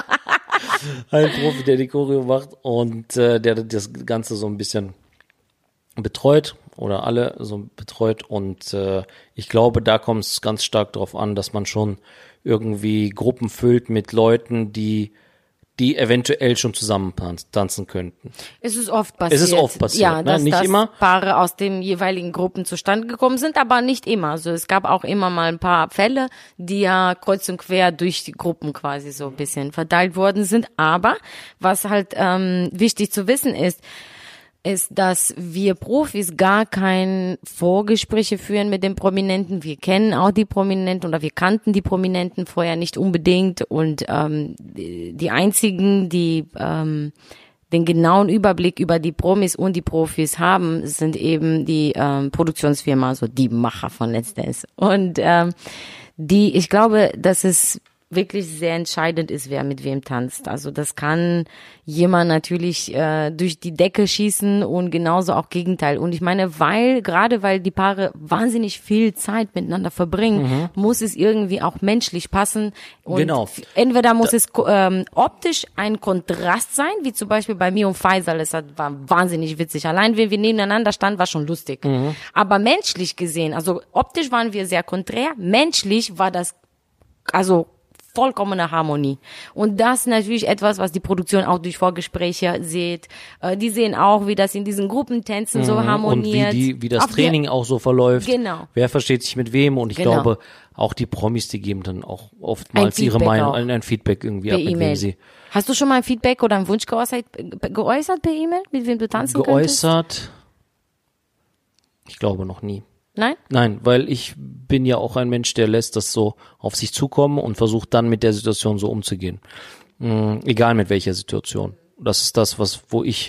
Ein Profi, der die Choreo macht und der das Ganze so ein bisschen betreut oder alle so betreut und ich glaube, da kommt es ganz stark darauf an, dass man schon irgendwie Gruppen füllt mit Leuten, die eventuell schon zusammen tanzen könnten. Es ist oft passiert. Ja, dass nicht immer. Paare aus den jeweiligen Gruppen zustande gekommen sind, aber nicht immer. Also es gab auch immer mal ein paar Fälle, die ja kreuz und quer durch die Gruppen quasi so ein bisschen verteilt worden sind. Aber was halt wichtig zu wissen ist, dass wir Profis gar kein Vorgespräche führen mit den Prominenten. Wir kennen auch die Prominenten oder wir kannten die Prominenten vorher nicht unbedingt und die einzigen, die den genauen Überblick über die Promis und die Profis haben, sind eben die Produktionsfirma, also die Macher von Let's Dance. Und ich glaube, dass es wirklich sehr entscheidend ist, wer mit wem tanzt. Also das kann jemand natürlich durch die Decke schießen und genauso auch Gegenteil. Und ich meine, gerade weil die Paare wahnsinnig viel Zeit miteinander verbringen, muss es irgendwie auch menschlich passen. Und genau. Entweder muss es optisch ein Kontrast sein, wie zum Beispiel bei mir und Faisal. War wahnsinnig witzig. Allein wenn wir nebeneinander standen, war schon lustig. Aber menschlich gesehen, also optisch waren wir sehr konträr. Menschlich war das vollkommene Harmonie. Und das ist natürlich etwas, was die Produktion auch durch Vorgespräche sieht. Die sehen auch, wie das in diesen Gruppentänzen so harmoniert. Und wie das Training auch so verläuft. Genau. Wer versteht sich mit wem? Und ich glaube, auch die Promis, die geben dann auch oftmals ihre Meinung, ein Feedback irgendwie ab, mit wem sie. Hast du schon mal ein Feedback oder einen Wunsch geäußert per E-Mail, mit wem du tanzen könntest? Geäußert? Ich glaube noch nie. Nein? Nein, weil ich bin ja auch ein Mensch, der lässt das so auf sich zukommen und versucht dann mit der Situation so umzugehen. Egal mit welcher Situation. Das ist das, was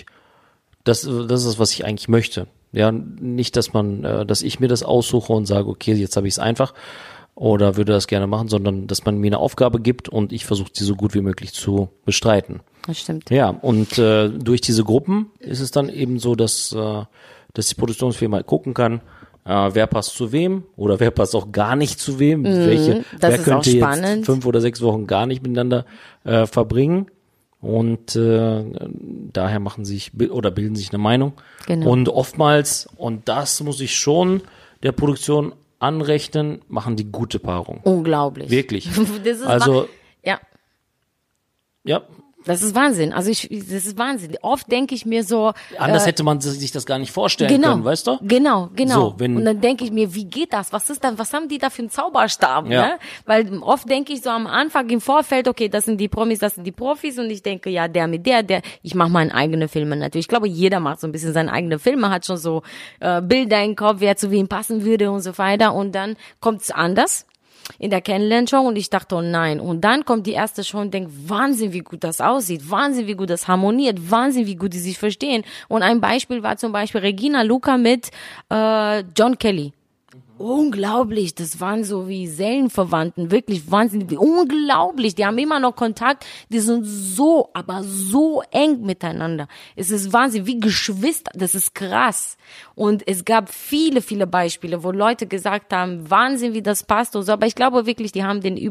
ich eigentlich möchte. Ja, nicht, dass ich mir das aussuche und sage, okay, jetzt habe ich es einfach oder würde das gerne machen, sondern dass man mir eine Aufgabe gibt und ich versuche, sie so gut wie möglich zu bestreiten. Das stimmt. Ja, und durch diese Gruppen ist es dann eben so, dass die Produktionsfirma gucken kann, wer passt zu wem oder wer passt auch gar nicht zu wem. Wer könnte jetzt 5 oder 6 Wochen gar nicht miteinander verbringen. Und daher bilden sich eine Meinung. Genau. Und oftmals, und das muss ich schon der Produktion anrechnen, machen die gute Paarung. Unglaublich. Wirklich. Das ist Also, ja. ja, Das ist Wahnsinn. Also das ist Wahnsinn. Oft denke ich mir so. anders hätte man sich das gar nicht vorstellen können, weißt du? Genau. So, Und dann denke ich mir, wie geht das? Was haben die da für einen Zauberstab? Ja. Ne? Weil oft denke ich so am Anfang im Vorfeld, okay, das sind die Promis, das sind die Profis und ich denke, ja, der mit der, ich mache meine eigene Filme natürlich. Ich glaube, jeder macht so ein bisschen seine eigene Filme, hat schon so Bilder im Kopf, wer zu wem passen würde und so weiter. Und dann kommt's anders in der Kennenlernshow und ich dachte, oh nein. Und dann kommt die erste Show und denkt, Wahnsinn, wie gut das aussieht, Wahnsinn, wie gut das harmoniert, Wahnsinn, wie gut die sich verstehen. Und ein Beispiel war zum Beispiel Regina Luca mit John Kelly. Unglaublich, das waren so wie Seelenverwandten, wirklich wahnsinnig, unglaublich, die haben immer noch Kontakt, die sind so, aber so eng miteinander. Es ist Wahnsinn, wie Geschwister, das ist krass. Und es gab viele, viele Beispiele, wo Leute gesagt haben, Wahnsinn, wie das passt und so, aber ich glaube wirklich, die haben den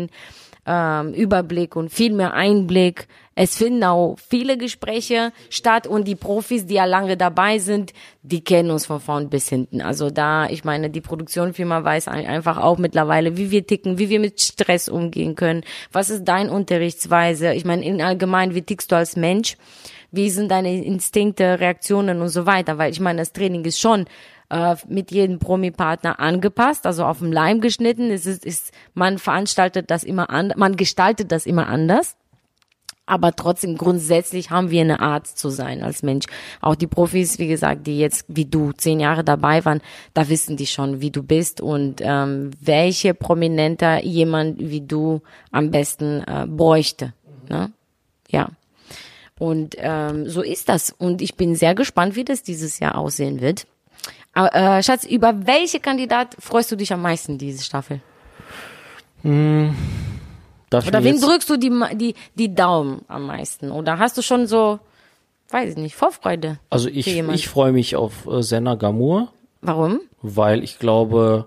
Überblick und viel mehr Einblick. Es finden auch viele Gespräche statt und die Profis, die ja lange dabei sind, die kennen uns von vorn bis hinten. Also ich meine, die Produktionsfirma weiß einfach auch mittlerweile, wie wir ticken, wie wir mit Stress umgehen können. Was ist deine Unterrichtsweise? Ich meine, in allgemein, wie tickst du als Mensch? Wie sind deine Instinkte, Reaktionen und so weiter? Weil ich meine, das Training ist schon mit jedem Promi-Partner angepasst, also auf dem Leim geschnitten. Man veranstaltet das immer man gestaltet das immer anders. Aber trotzdem grundsätzlich haben wir eine Art zu sein als Mensch. Auch die Profis, wie gesagt, die jetzt wie du 10 Jahre dabei waren, da wissen die schon, wie du bist und welche Prominenter jemand wie du am besten bräuchte. Ne? Ja. Und so ist das. Und ich bin sehr gespannt, wie das dieses Jahr aussehen wird. Aber, Schatz, über welche Kandidat freust du dich am meisten diese Staffel? Oder wen drückst du die Daumen am meisten? Oder hast du schon so, weiß ich nicht, Vorfreude? Also ich freue mich auf Senna Gamur. Warum? Weil ich glaube,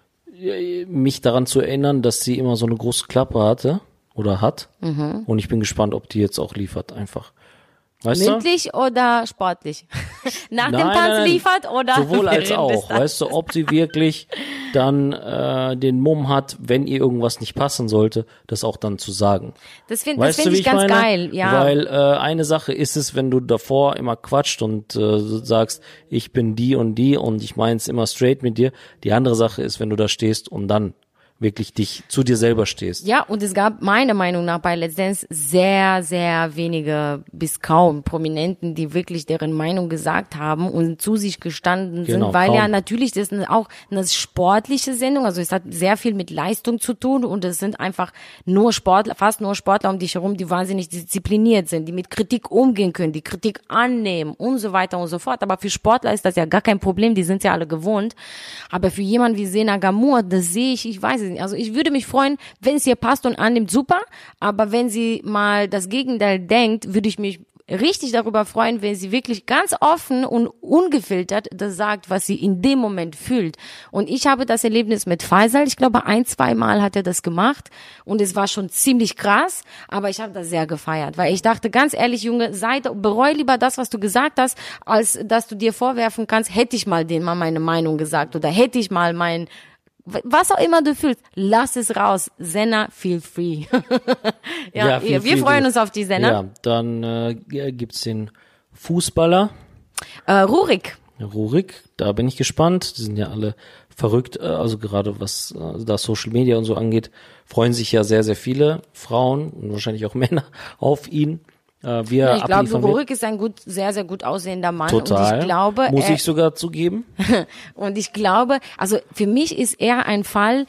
mich daran zu erinnern, dass sie immer so eine große Klappe hatte oder hat. Mhm. Und ich bin gespannt, ob die jetzt auch liefert einfach. Weißt Mündlich oder sportlich? Nach dem Tanz liefert oder? Sowohl als auch. Weißt du, ob sie wirklich dann den Mumm hat, wenn ihr irgendwas nicht passen sollte, das auch dann zu sagen. Das find ich ganz geil, ja. Weil eine Sache ist es, wenn du davor immer quatscht und sagst, ich bin die und ich mein's immer straight mit dir. Die andere Sache ist, wenn du da stehst und dann wirklich dich zu dir selber stehst. Ja, und es gab meiner Meinung nach bei Let's Dance sehr, sehr wenige bis kaum Prominenten, die wirklich deren Meinung gesagt haben und zu sich gestanden sind, weil ja natürlich, das ist auch eine sportliche Sendung, also es hat sehr viel mit Leistung zu tun und es sind einfach nur Sportler, fast nur Sportler um dich herum, die wahnsinnig diszipliniert sind, die mit Kritik umgehen können, die Kritik annehmen und so weiter und so fort. Aber für Sportler ist das ja gar kein Problem, die sind ja alle gewohnt. Aber für jemanden wie Senna Gamur, das sehe ich weiß es nicht. Also ich würde mich freuen, wenn es ihr passt und annimmt, super. Aber wenn sie mal das Gegenteil denkt, würde ich mich richtig darüber freuen, wenn sie wirklich ganz offen und ungefiltert das sagt, was sie in dem Moment fühlt. Und ich habe das Erlebnis mit Faisal, ich glaube 1-2 Mal hat er das gemacht und es war schon ziemlich krass, aber ich habe das sehr gefeiert, weil ich dachte, ganz ehrlich, Junge, bereu lieber das, was du gesagt hast, als dass du dir vorwerfen kannst, hätte ich mal denen mal meine Meinung gesagt oder hätte ich mal was auch immer du fühlst, lass es raus. Senna, feel free. Wir freuen uns auf die Senna. Ja, dann gibt's den Fußballer. Rurik, da bin ich gespannt. Die sind ja alle verrückt, also gerade was da Social Media und so angeht, freuen sich ja sehr, sehr viele Frauen und wahrscheinlich auch Männer auf ihn. Ich glaube, Rurik ist ein sehr, sehr gut aussehender Mann. Total. Und ich glaube, muss ich sogar zugeben. Und ich glaube, also für mich ist er ein Fall,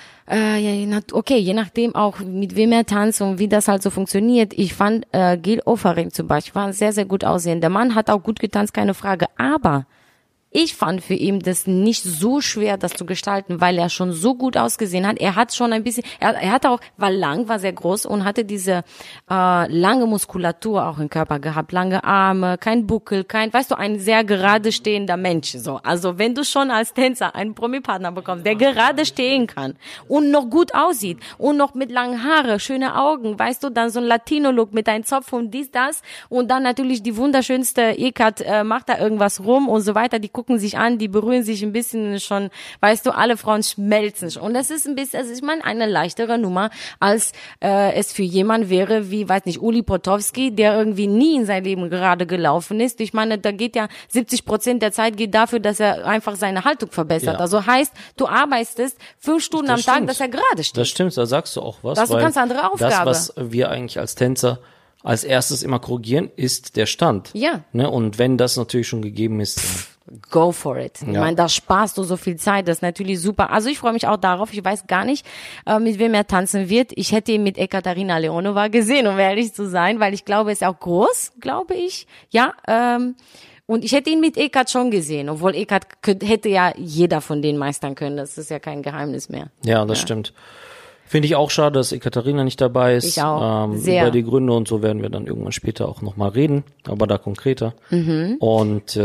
je nachdem auch, mit wem er tanzt und wie das halt so funktioniert. Ich fand Gil Ofarim zum Beispiel war ein sehr, sehr gut aussehender Mann, hat auch gut getanzt, keine Frage. Aber ich fand für ihn das nicht so schwer, das zu gestalten, weil er schon so gut ausgesehen hat. Er hat schon ein bisschen, er hat auch, war sehr groß und hatte diese lange Muskulatur auch im Körper gehabt, lange Arme, kein Buckel, weißt du, ein sehr gerade stehender Mensch. So, also wenn du schon als Tänzer einen Promi-Partner bekommst, der gerade stehen kann und noch gut aussieht und noch mit langen Haare, schöne Augen, weißt du, dann so ein Latino-Look mit einem Zopf und dies, das und dann natürlich die wunderschönste Ekat macht da irgendwas rum und so weiter, die gucken sich an, die berühren sich ein bisschen schon, weißt du, alle Frauen schmelzen schon. Und das ist ein bisschen, also ich meine, eine leichtere Nummer, als es für jemand wäre, wie, weiß nicht, Uli Potowski, der irgendwie nie in sein Leben gerade gelaufen ist. Ich meine, da geht ja 70% der Zeit geht dafür, dass er einfach seine Haltung verbessert. Ja. Also heißt, du arbeitest 5 Stunden am Tag, stimmt. dass er gerade steht. Das stimmt, da sagst du auch was. Das ist eine weil ganz andere Aufgabe. Das, was wir eigentlich als Tänzer als erstes immer korrigieren, ist der Stand. Ja. Ne? Und wenn das natürlich schon gegeben ist, Go for it. Ich Ja. meine, da sparst du so viel Zeit, das ist natürlich super. Also ich freue mich auch darauf. Ich weiß gar nicht, mit wem er tanzen wird. Ich hätte ihn mit Ekaterina Leonova gesehen, um ehrlich zu sein, weil ich glaube, er ist auch groß, glaube ich. Ja, und ich hätte ihn mit Ekat schon gesehen, obwohl Ekat hätte ja jeder von denen meistern können. Das ist ja kein Geheimnis mehr. ja, das stimmt. Finde ich auch schade, dass Ekaterina nicht dabei ist. Ich auch. Sehr. Über die Gründe und so werden wir dann irgendwann später auch nochmal reden, aber da konkreter. Und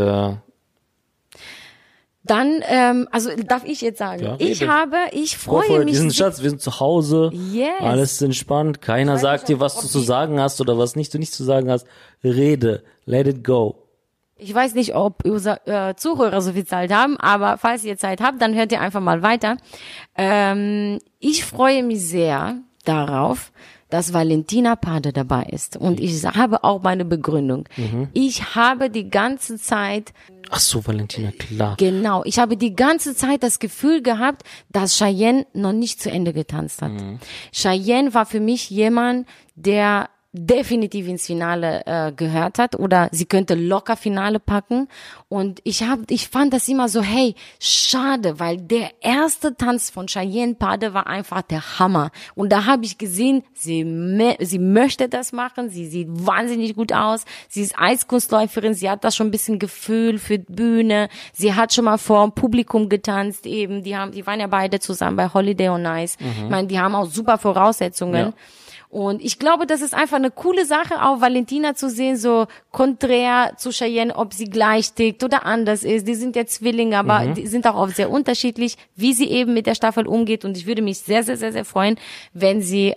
Dann, also darf ich jetzt sagen, Ja, ich rede. freue wir mich. sind Schatz, wir sind zu Hause, Yes. alles ist entspannt, keiner sagt dir, was du zu sagen hast oder was nicht du nicht zu sagen hast. Rede, let it go. Ich weiß nicht, ob unsere Zuhörer so viel Zeit haben, aber falls ihr Zeit habt, dann hört ihr einfach mal weiter. Ich freue mich sehr darauf, dass Valentina Pade dabei ist. Und ich habe auch meine Begründung. Ich habe die ganze Zeit, Ach so, Valentina, klar. genau, ich habe die ganze Zeit das Gefühl gehabt, dass Cheyenne noch nicht zu Ende getanzt hat. Cheyenne war für mich jemand, der definitiv ins Finale gehört hat oder sie könnte locker Finale packen und ich fand das immer so, hey, schade, weil der erste Tanz von Cheyenne Pade war einfach der Hammer und da habe ich gesehen, sie möchte das machen, sie sieht wahnsinnig gut aus, sie ist Eiskunstläuferin, sie hat das schon ein bisschen Gefühl für Bühne, sie hat schon mal vor dem Publikum getanzt eben, die waren ja beide zusammen bei Holiday on Ice, ich meine, die haben auch super Voraussetzungen. Ja. Und ich glaube, das ist einfach eine coole Sache, auch Valentina zu sehen, so konträr zu Cheyenne, ob sie gleich tickt oder anders ist. Die sind ja Zwillinge, aber die sind auch oft sehr unterschiedlich, wie sie eben mit der Staffel umgeht. Und ich würde mich sehr, sehr, sehr, sehr freuen, wenn sie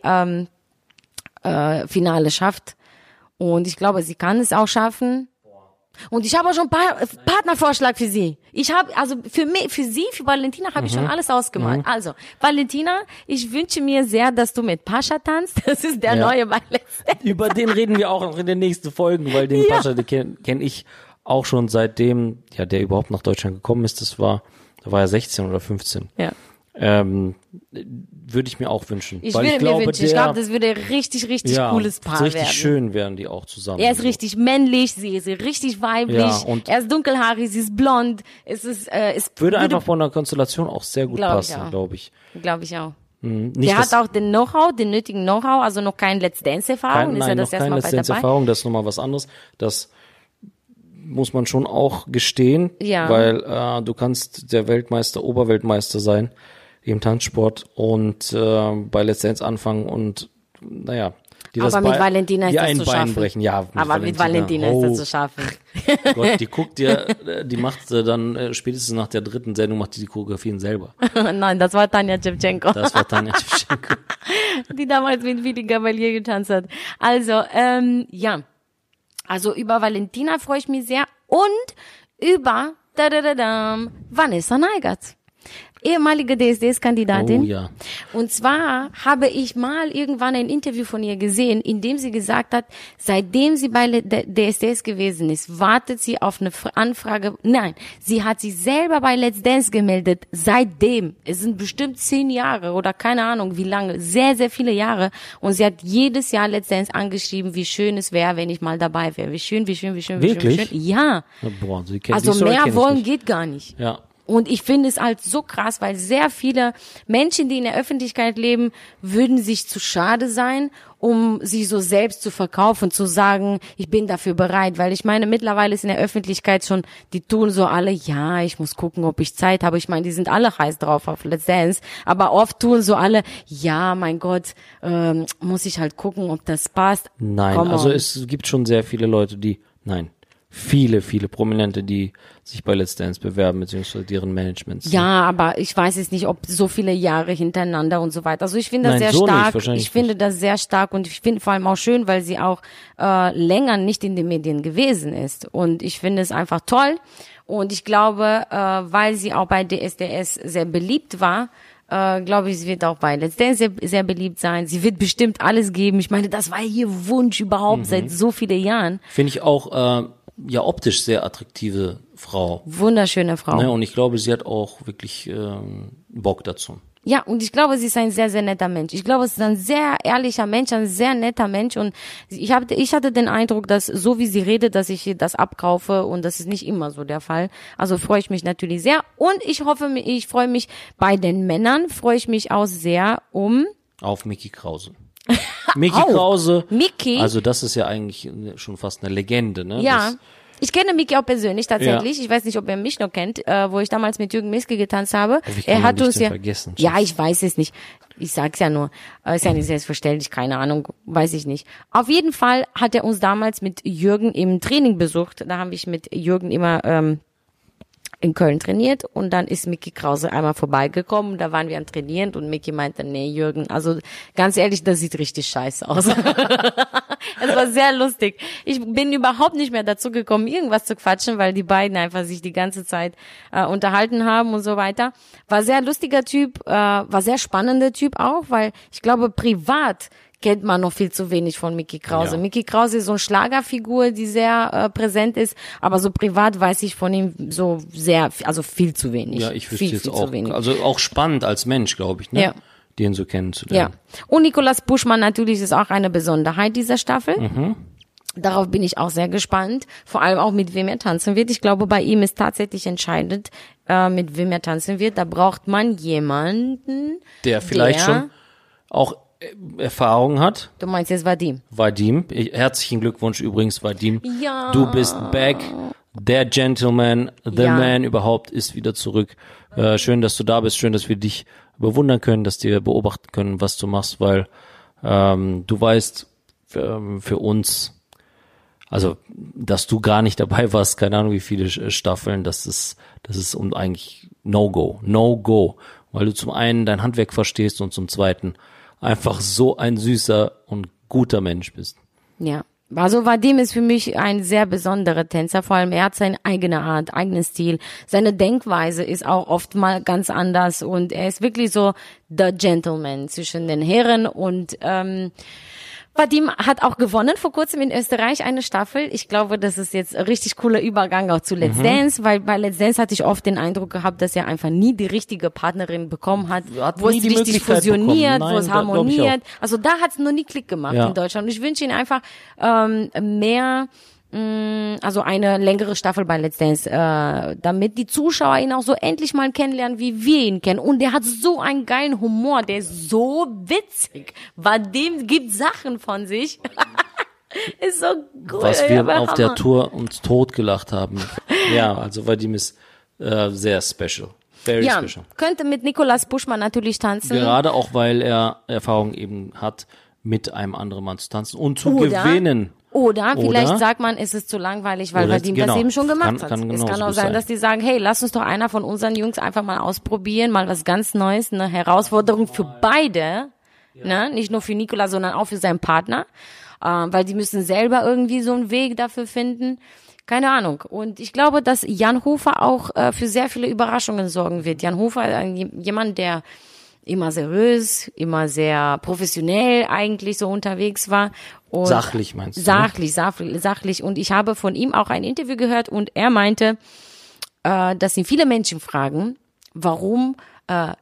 Finale schafft. Und ich glaube, sie kann es auch schaffen. Und ich habe auch schon einen Partnervorschlag für sie. Ich habe, also für Valentina habe ich schon alles ausgemalt. Also, Valentina, ich wünsche mir sehr, dass du mit Pascha tanzt. Das ist der neue Ballett. Über den reden wir auch noch in den nächsten Folgen, weil den Pascha, den kenn ich auch schon seitdem, ja, der überhaupt nach Deutschland gekommen ist. Da war er 16 oder 15. Ja. Würde ich mir auch wünschen. Ich weil würde ich mir glaube, wünschen, ich glaube, das würde richtig, richtig cooles Paar richtig werden. schön wären die auch zusammen. Er ist richtig männlich, sie ist richtig weiblich, Ja, und er ist dunkelhaarig, sie ist blond. würde einfach von der Konstellation auch sehr gut Glaub ich passen, auch. glaube ich. Glaube ich auch. Nicht, Der dass- hat auch den nötigen Know-how, also noch kein Let's Dance-Erfahrung, ist er das noch keine erstmal bei dabei? Erfahrung, das ist nochmal was anderes. Das muss man schon auch gestehen, Ja. weil du kannst der Weltmeister, Oberweltmeister sein im Tanzsport und bei Let's Dance anfangen und naja, die Aber das mit Bein- Valentina ist die das ein zu Bein schaffen. brechen. Ja, Aber mit Valentina ist das zu schaffen. Gott, die guckt dir, die macht dann spätestens nach der 3. Sendung macht die Choreografien selber. Nein, das war Tanja Shevchenko, Das war Tanja Shevchenko. die damals mit Willi Gavalier getanzt hat. Also, ja. Also über Valentina freue ich mich sehr und über Vanessa Neigert. Ehemalige DSDS-Kandidatin. Oh ja. Und zwar habe ich mal irgendwann ein Interview von ihr gesehen, in dem sie gesagt hat, seitdem sie bei DSDS gewesen ist, wartet sie auf eine Anfrage. Nein, sie hat sich selber bei Let's Dance gemeldet. Seitdem. Es sind bestimmt 10 Jahre oder keine Ahnung wie lange. Sehr, sehr viele Jahre. Und sie hat jedes Jahr Let's Dance angeschrieben, wie schön es wäre, wenn ich mal dabei wäre. Wie schön, wie schön, wie schön, wie schön, wie Wirklich? schön. Ja. Boah, die Also Story mehr kenn ich wollen nicht. geht gar nicht. Ja. Und ich finde es halt so krass, weil sehr viele Menschen, die in der Öffentlichkeit leben, würden sich zu schade sein, um sich so selbst zu verkaufen, zu sagen, ich bin dafür bereit. Weil ich meine, mittlerweile ist in der Öffentlichkeit schon, die tun so alle, ja, ich muss gucken, ob ich Zeit habe. Ich meine, die sind alle heiß drauf auf Let's Dance. Aber oft tun so alle, ja, mein Gott, muss ich halt gucken, ob das passt. Nein, Come also on. es gibt schon sehr viele Leute, viele Prominente, die sich bei Let's Dance bewerben, beziehungsweise deren Managements. Ja, aber ich weiß es nicht, ob so viele Jahre hintereinander und so weiter. Also ich finde das Nein, sehr so nicht, stark. wahrscheinlich Ich finde nicht. das sehr stark und ich finde vor allem auch schön, weil sie auch länger nicht in den Medien gewesen ist. Und ich finde es einfach toll. Und ich glaube, weil sie auch bei DSDS sehr beliebt war, glaube ich, sie wird auch bei Let's Dance sehr, sehr beliebt sein. Sie wird bestimmt alles geben. Ich meine, das war ihr Wunsch überhaupt seit so vielen Jahren. Finde ich auch ja optisch sehr attraktive Frau. Wunderschöne Frau. Ne? Und ich glaube, sie hat auch wirklich Bock dazu. Ja, und ich glaube, sie ist ein sehr, sehr netter Mensch. Ich glaube, es ist ein sehr ehrlicher Mensch, ein sehr netter Mensch. Und ich hatte den Eindruck, dass so wie sie redet, dass ich ihr das abkaufe. Und das ist nicht immer so der Fall. Also freue ich mich natürlich sehr. Und ich freue mich bei den Männern, freue ich mich auch sehr Auf Micky Krause. Micky Krause. Micky? Also das ist ja eigentlich schon fast eine Legende, ne? Ja. Das, Ich kenne Micky auch persönlich tatsächlich. Ja. Ich weiß nicht, ob er mich noch kennt, wo ich damals mit Jürgen Miske getanzt habe. Wie kann Er man hat dich uns denn ja vergessen, Ja, Schatz? ich weiß es nicht. Ich sag's ja nur. Ist ja nicht selbstverständlich, keine Ahnung, weiß ich nicht. Auf jeden Fall hat er uns damals mit Jürgen im Training besucht. Da habe ich mit Jürgen immer in Köln trainiert und dann ist Micky Krause einmal vorbeigekommen, da waren wir am Trainieren und Micky meinte, nee, Jürgen, also ganz ehrlich, das sieht richtig scheiße aus. Es war sehr lustig. Ich bin überhaupt nicht mehr dazu gekommen, irgendwas zu quatschen, weil die beiden einfach sich die ganze Zeit unterhalten haben und so weiter. War sehr lustiger Typ, war sehr spannender Typ auch, weil ich glaube, privat kennt man noch viel zu wenig von Micky Krause. Ja. Micky Krause ist so eine Schlagerfigur, die sehr präsent ist, aber so privat weiß ich von ihm so sehr, also viel zu wenig. ja, ich wüsste viel, jetzt viel auch, zu wenig. also auch spannend als Mensch, glaube ich, ne? Ja. Den so kennenzulernen. Ja. Und Nicolas Buschmann natürlich ist auch eine Besonderheit dieser Staffel. Mhm. Darauf bin ich auch sehr gespannt. Vor allem auch mit wem er tanzen wird. Ich glaube, bei ihm ist tatsächlich entscheidend, mit wem er tanzen wird. Da braucht man jemanden, Der vielleicht schon auch Erfahrung hat. Du meinst jetzt Vadim? Vadim, herzlichen Glückwunsch übrigens, Vadim. Ja. Du bist back. Der Gentleman, the Ja. man überhaupt ist wieder zurück. Schön, dass du da bist. Schön, dass wir dich bewundern können, dass wir beobachten können, was du machst, weil du weißt, für uns, also dass du gar nicht dabei warst, keine Ahnung wie viele Staffeln, das ist eigentlich No-Go, weil du zum einen dein Handwerk verstehst und zum zweiten einfach so ein süßer und guter Mensch bist. Ja. Also Vadim ist für mich ein sehr besonderer Tänzer, vor allem er hat seine eigene Art, eigenen Stil. Seine Denkweise ist auch oft mal ganz anders und er ist wirklich so the Gentleman zwischen den Herren und Vadim hat auch gewonnen vor kurzem in Österreich eine Staffel. Ich glaube, das ist jetzt ein richtig cooler Übergang auch zu Let's Dance, weil bei Let's Dance hatte ich oft den Eindruck gehabt, dass er einfach nie die richtige Partnerin bekommen hat, Hat wo nie es die richtig Möglichkeit fusioniert, bekommen. wo es Nein, da glaub ich harmoniert. Also da hat es noch nie Klick gemacht Ja. in Deutschland. Und ich wünsche ihm einfach mehr, also eine längere Staffel bei Let's Dance, damit die Zuschauer ihn auch so endlich mal kennenlernen, wie wir ihn kennen. Und der hat so einen geilen Humor, der ist so witzig. Vadim gibt Sachen von sich. Ist so cool. Was wir aber auf der Hammer. Tour uns totgelacht haben. Ja, also Vadim ist sehr special. Very Ja, special. könnte mit Nicolas Buschmann natürlich tanzen. Gerade auch, weil er Erfahrung eben hat, mit einem anderen Mann zu tanzen und zu Oder- gewinnen. Oder vielleicht Oder? sagt man, es ist zu langweilig, weil Oder- Vadim genau. das eben schon gemacht Kann hat. Es genauso kann auch gut sein, sein. dass die sagen, hey, lass uns doch einer von unseren Jungs einfach mal ausprobieren, mal was ganz Neues, eine Herausforderung für beide, ne? Nicht nur für Nicola, sondern auch für seinen Partner, weil die müssen selber irgendwie so einen Weg dafür finden. Keine Ahnung. Und ich glaube, dass Jan Hofer auch für sehr viele Überraschungen sorgen wird. Jan Hofer ist jemand, der immer seriös, immer sehr professionell eigentlich so unterwegs war. Und Sachlich meinst du? Ne? Sachlich. Und ich habe von ihm auch ein Interview gehört und er meinte, dass ihn viele Menschen fragen, warum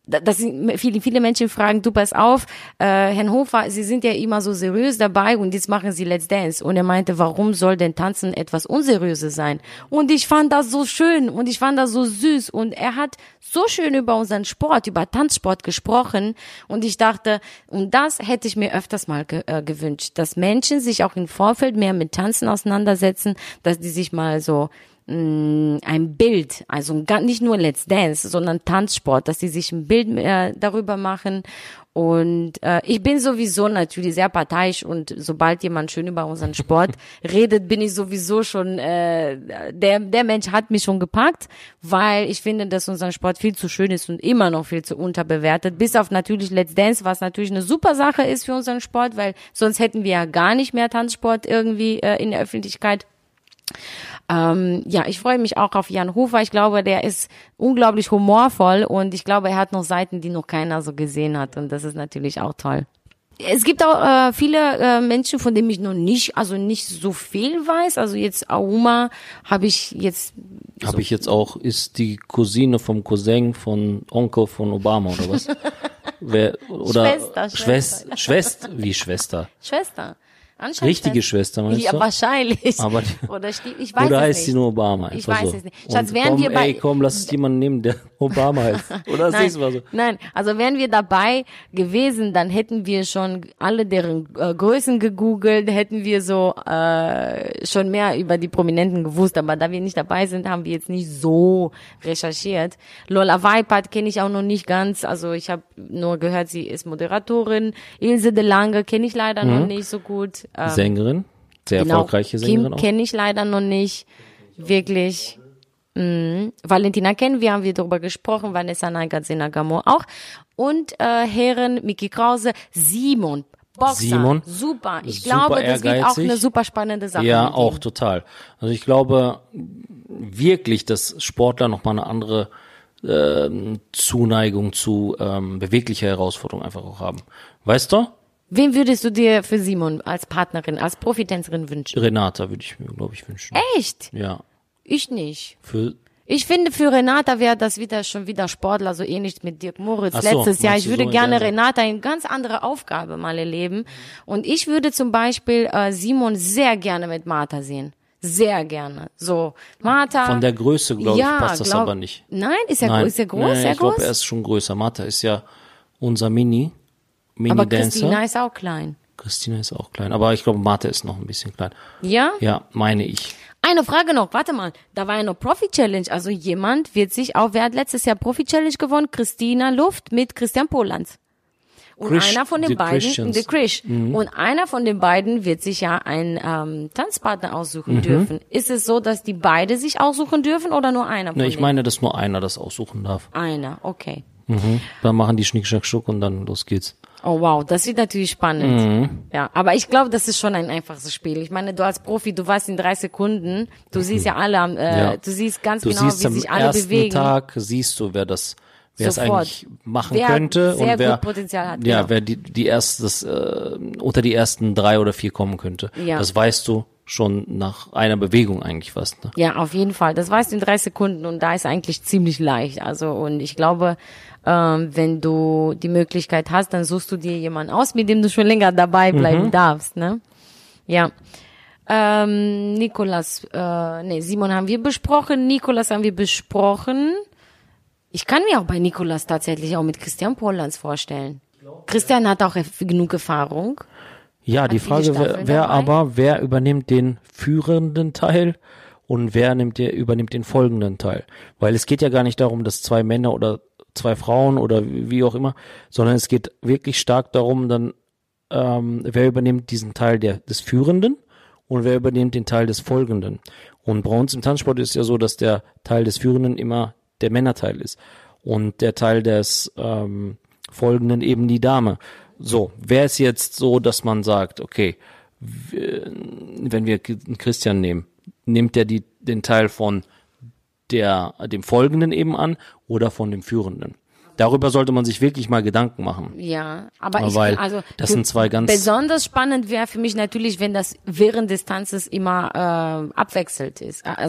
viele Menschen fragen, du pass auf, Herrn Hofer, Sie sind ja immer so seriös dabei und jetzt machen Sie Let's Dance. Und er meinte, warum soll denn Tanzen etwas Unseriöses sein? Und ich fand das so schön und ich fand das so süß und er hat so schön über unseren Sport, über Tanzsport gesprochen und ich dachte, und das hätte ich mir öfters mal gewünscht, dass Menschen sich auch im Vorfeld mehr mit Tanzen auseinandersetzen, dass die sich mal so ein Bild, also nicht nur Let's Dance, sondern Tanzsport, dass sie sich ein Bild darüber machen. Und ich bin sowieso natürlich sehr parteiisch und sobald jemand schön über unseren Sport redet, bin ich sowieso schon, der Mensch hat mich schon gepackt, weil ich finde, dass unser Sport viel zu schön ist und immer noch viel zu unterbewertet, bis auf natürlich Let's Dance, was natürlich eine super Sache ist für unseren Sport, weil sonst hätten wir ja gar nicht mehr Tanzsport irgendwie in der Öffentlichkeit. Ja, ich freue mich auch auf Jan Hofer. Ich glaube, der ist unglaublich humorvoll und ich glaube, er hat noch Seiten, die noch keiner so gesehen hat und das ist natürlich auch toll. Es gibt auch viele Menschen, von denen ich noch nicht so viel weiß. Also jetzt Aouma habe ich jetzt auch, ist die Cousine vom Cousin von Onkel von Obama oder was? Schwester. Wie Schwester? Schwester. Richtige Schwester, meinst du? Ja, wahrscheinlich. Aber ich weiß oder es heißt nicht. sie nur Obama? Ich weiß so. es nicht. Schatz, wären wir bei... Komm, lass es jemanden nehmen, der Obama heißt. Oder Nein, siehst du mal so? Nein, also wären wir dabei gewesen, dann hätten wir schon alle deren Größen gegoogelt, hätten wir so schon mehr über die Prominenten gewusst. Aber da wir nicht dabei sind, haben wir jetzt nicht so recherchiert. Lola Weipert kenne ich auch noch nicht ganz. Also ich habe nur gehört, sie ist Moderatorin. Ilse de Lange kenne ich leider noch nicht so gut. Sängerin, sehr erfolgreiche Sängerin Kim auch. Kenne ich leider noch nicht, wirklich. Valentina kennen wir, haben wir darüber gesprochen, Vanessa Neigert-Senagamo auch. Und Herren, Miki Krause, Simon, Boxer, Simon, super. Ich super glaube, das wird auch ehrgeizig. eine super spannende Sache. Ja, auch total. Also ich glaube wirklich, dass Sportler nochmal eine andere Zuneigung zu beweglicher Herausforderung einfach auch haben. Weißt du? Wen würdest du dir für Simon als Partnerin, als Profitänzerin wünschen? Renata würde ich mir, glaube ich, wünschen. Echt? Ja. Ich nicht. Für Ich finde, für Renata wäre das schon wieder Sportler, so ähnlich mit Dirk Moritz Ach so, letztes Jahr. Ich meinst du würde so gerne in der Renata eine ganz andere Aufgabe mal erleben. Und ich würde zum Beispiel Simon sehr gerne mit Martha sehen. Sehr gerne. So, Martha. von der Größe, glaube ich, passt das aber nicht. Nein, ist er Nein. groß? Nee, Sehr ich glaube, groß? er ist schon größer. Martha ist ja unser Aber Mini-Dancer. Christina ist auch klein. Christina ist auch klein. Aber ich glaube, Martha ist noch ein bisschen klein. Ja? Ja, meine ich. Eine Frage noch, warte mal, da war ja noch Profi-Challenge, also jemand wird sich auch, wer hat letztes Jahr Profi-Challenge gewonnen? Christina Luft mit Christian Polans. Und einer von den beiden, The Krish. Und einer von den beiden wird sich ja einen Tanzpartner aussuchen dürfen. Ist es so, dass die beide sich aussuchen dürfen oder nur einer von Ne, ich denen? meine, dass nur einer das aussuchen darf. Einer, okay. Dann machen die Schnick, Schnack, Schnuck und dann los geht's. Oh wow, das wird natürlich spannend. Ja, aber ich glaube, das ist schon ein einfaches Spiel. Ich meine, du als Profi, du weißt in 3 Sekunden, du siehst ja alle, Ja. du siehst ganz Du genau, siehst wie am sich alle ersten bewegen. Tag, siehst du, wer es Sofort. eigentlich machen Wer könnte sehr und wer gut Potenzial hat, ja, genau. wer unter die ersten 3 oder 4 kommen könnte. Ja. Das weißt du schon nach einer Bewegung eigentlich fast. Ne? Ja, auf jeden Fall. Das weißt du in 3 Sekunden und da ist eigentlich ziemlich leicht. Also, und ich glaube, wenn du die Möglichkeit hast, dann suchst du dir jemanden aus, mit dem du schon länger dabei bleiben darfst, ne? Ja. Simon haben wir besprochen, Nikolas haben wir besprochen. Ich kann mir auch bei Nikolas tatsächlich auch mit Christian Polans vorstellen. Christian hat auch genug Erfahrung. Ja, die viele Frage Staffeln wäre dabei? aber, wer übernimmt den führenden Teil und wer übernimmt den folgenden Teil? Weil es geht ja gar nicht darum, dass 2 Männer oder 2 Frauen oder wie auch immer, sondern es geht wirklich stark darum, dann wer übernimmt diesen Teil des Führenden und wer übernimmt den Teil des Folgenden. Und bei uns im Tanzsport ist es ja so, dass der Teil des Führenden immer der Männerteil ist und der Teil des Folgenden eben die Dame. So, wäre es jetzt so, dass man sagt, okay, wenn wir Christian nehmen, nimmt er den Teil von dem Folgenden eben an oder von dem Führenden? Darüber sollte man sich wirklich mal Gedanken machen. Ja, aber das sind 2 ganz... Besonders spannend wäre für mich natürlich, wenn das während des Tanzes immer abwechselt ist. Also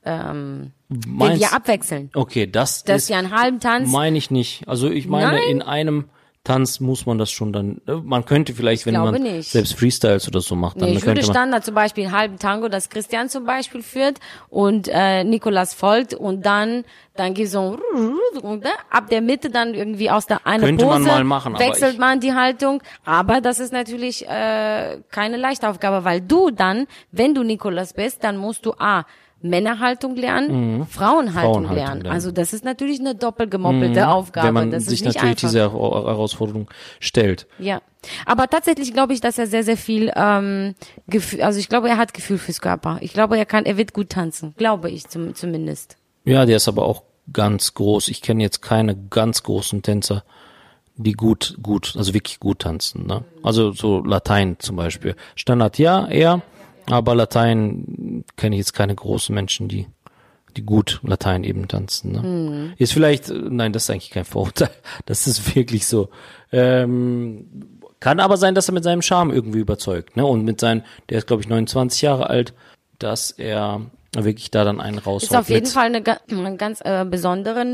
wenn wir abwechseln. Okay, das Dass ist, sie einen halben Tanz, meine ich nicht. Also ich meine, Nein. in einem Tanz muss man das schon dann, man könnte vielleicht, wenn glaube man nicht. selbst Freestyles oder so macht, dann nee, ich würde könnte man, Standard zum Beispiel einen halben Tango, das Christian zum Beispiel führt und Nicolas folgt und dann geht so und ab der Mitte dann irgendwie aus der eine Könnte Pose man mal machen, aber wechselt man die Haltung, aber das ist natürlich keine leichte Aufgabe, weil du dann, wenn du Nicolas bist, dann musst du Männerhaltung lernen, Frauenhaltung lernen. Also das ist natürlich eine doppelt gemoppelte Aufgabe. wenn man das sich ist nicht natürlich einfach. diese Herausforderung stellt. Ja, aber tatsächlich glaube ich, dass er sehr, sehr viel Gefühl, also ich glaube, er hat Gefühl fürs Körper. Ich glaube, er wird gut tanzen, glaube ich zumindest. Ja, der ist aber auch ganz groß. Ich kenne jetzt keine ganz großen Tänzer, die gut, also wirklich gut tanzen. Ne? Also so Latein zum Beispiel. Standard ja, eher, aber Latein kenne ich jetzt keine großen Menschen, die gut Latein eben tanzen. Ne? Ist vielleicht, nein, das ist eigentlich kein Vorurteil. Das ist wirklich so. Kann aber sein, dass er mit seinem Charme irgendwie überzeugt. Ne? Und der ist glaube ich 29 Jahre alt, dass er wirklich da dann einen raushaut. Ist auf jeden Fall eine ganz besondere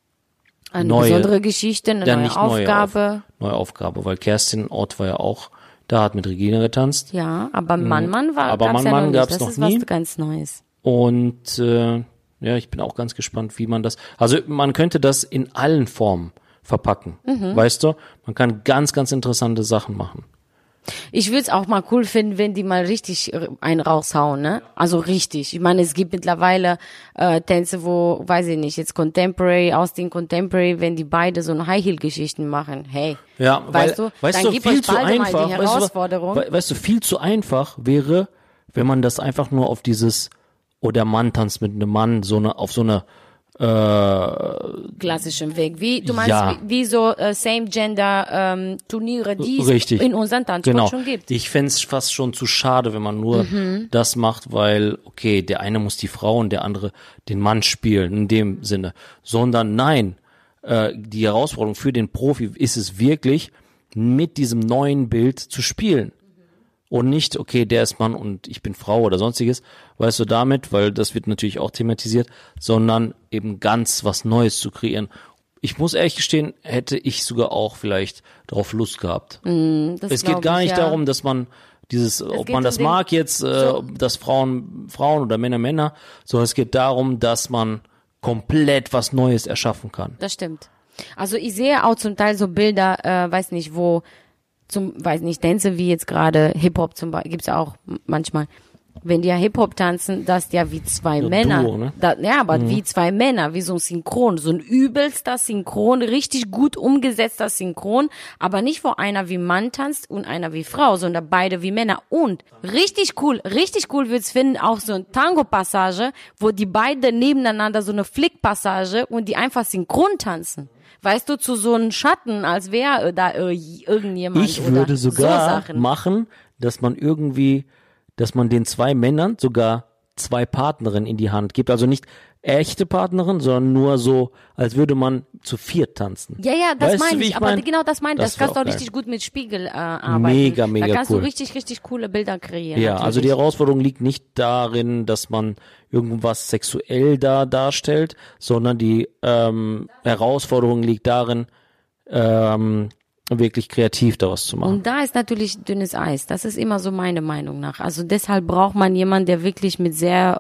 Geschichte, eine neue Aufgabe. Neue Aufgabe, weil Kerstin Ott war ja auch, da hat mit Regina getanzt. Ja, aber Mann gab's noch das ist nie. was ganz Neues. Und ja, ich bin auch ganz gespannt, wie man das, also man könnte das in allen Formen verpacken, weißt du? Man kann ganz, ganz interessante Sachen machen. Ich würde es auch mal cool finden, wenn die mal richtig einen raushauen, ne? Also richtig. Ich meine, es gibt mittlerweile Tänze, wo, weiß ich nicht, jetzt Austin Contemporary, wenn die beide so eine High-Heel-Geschichten machen. Hey, Ja, weißt du, dann gib euch beide mal die Herausforderung. Weißt du, viel zu einfach wäre, wenn man das einfach nur auf dieses, der Mann tanzt mit einem Mann, auf so eine klassischen Weg. Wie, du meinst, ja. wie so Same-Gender die es Richtig. in unserem Tanzsport schon gibt. Ich fänd's fast schon zu schade, wenn man nur das macht, weil, okay, der eine muss die Frau und der andere den Mann spielen, in dem Sinne. Sondern nein, die Herausforderung für den Profi ist es wirklich, mit diesem neuen Bild zu spielen. Und nicht, okay, der ist Mann und ich bin Frau oder sonstiges, weißt du, damit, weil das wird natürlich auch thematisiert, sondern eben ganz was Neues zu kreieren. Ich muss ehrlich gestehen, hätte ich sogar auch vielleicht darauf Lust gehabt. Es geht gar nicht darum, dass man ob man das mag jetzt, dass Frauen oder Männer, sondern es geht darum, dass man komplett was Neues erschaffen kann. Das stimmt. Also ich sehe auch zum Teil so Bilder, weiß nicht, Tänze wie jetzt gerade Hip-Hop zum Beispiel, gibt's ja auch manchmal. Wenn die ja Hip-Hop tanzen, das ist ja wie zwei So Männer. Duo, ne? Wie zwei Männer, wie so ein Synchron, so ein übelster Synchron, richtig gut umgesetzter Synchron, aber nicht wo einer wie Mann tanzt und einer wie Frau, sondern beide wie Männer. Und richtig cool würd's finden, auch so ein Tango-Passage, wo die beiden nebeneinander so eine Flick-Passage und die einfach synchron tanzen. Weißt du, zu so einem Schatten, als wäre da irgendjemand. Ich würde sogar so machen, dass man den zwei Männern sogar zwei Partnerinnen in die Hand gibt. Also nicht echte Partnerin, sondern nur so, als würde man zu viert tanzen. Ja, das weißt meine du, ich. Aber genau das meine ich. Das kannst du auch geil. richtig gut mit Spiegel arbeiten. Mega Da kannst cool. du richtig coole Bilder kreieren. Ja, natürlich. also die Herausforderung liegt nicht darin, dass man irgendwas sexuell da darstellt, sondern die Herausforderung liegt darin, wirklich kreativ daraus zu machen. Und da ist natürlich dünnes Eis. Das ist immer so meine Meinung nach. Also deshalb braucht man jemanden, der wirklich mit sehr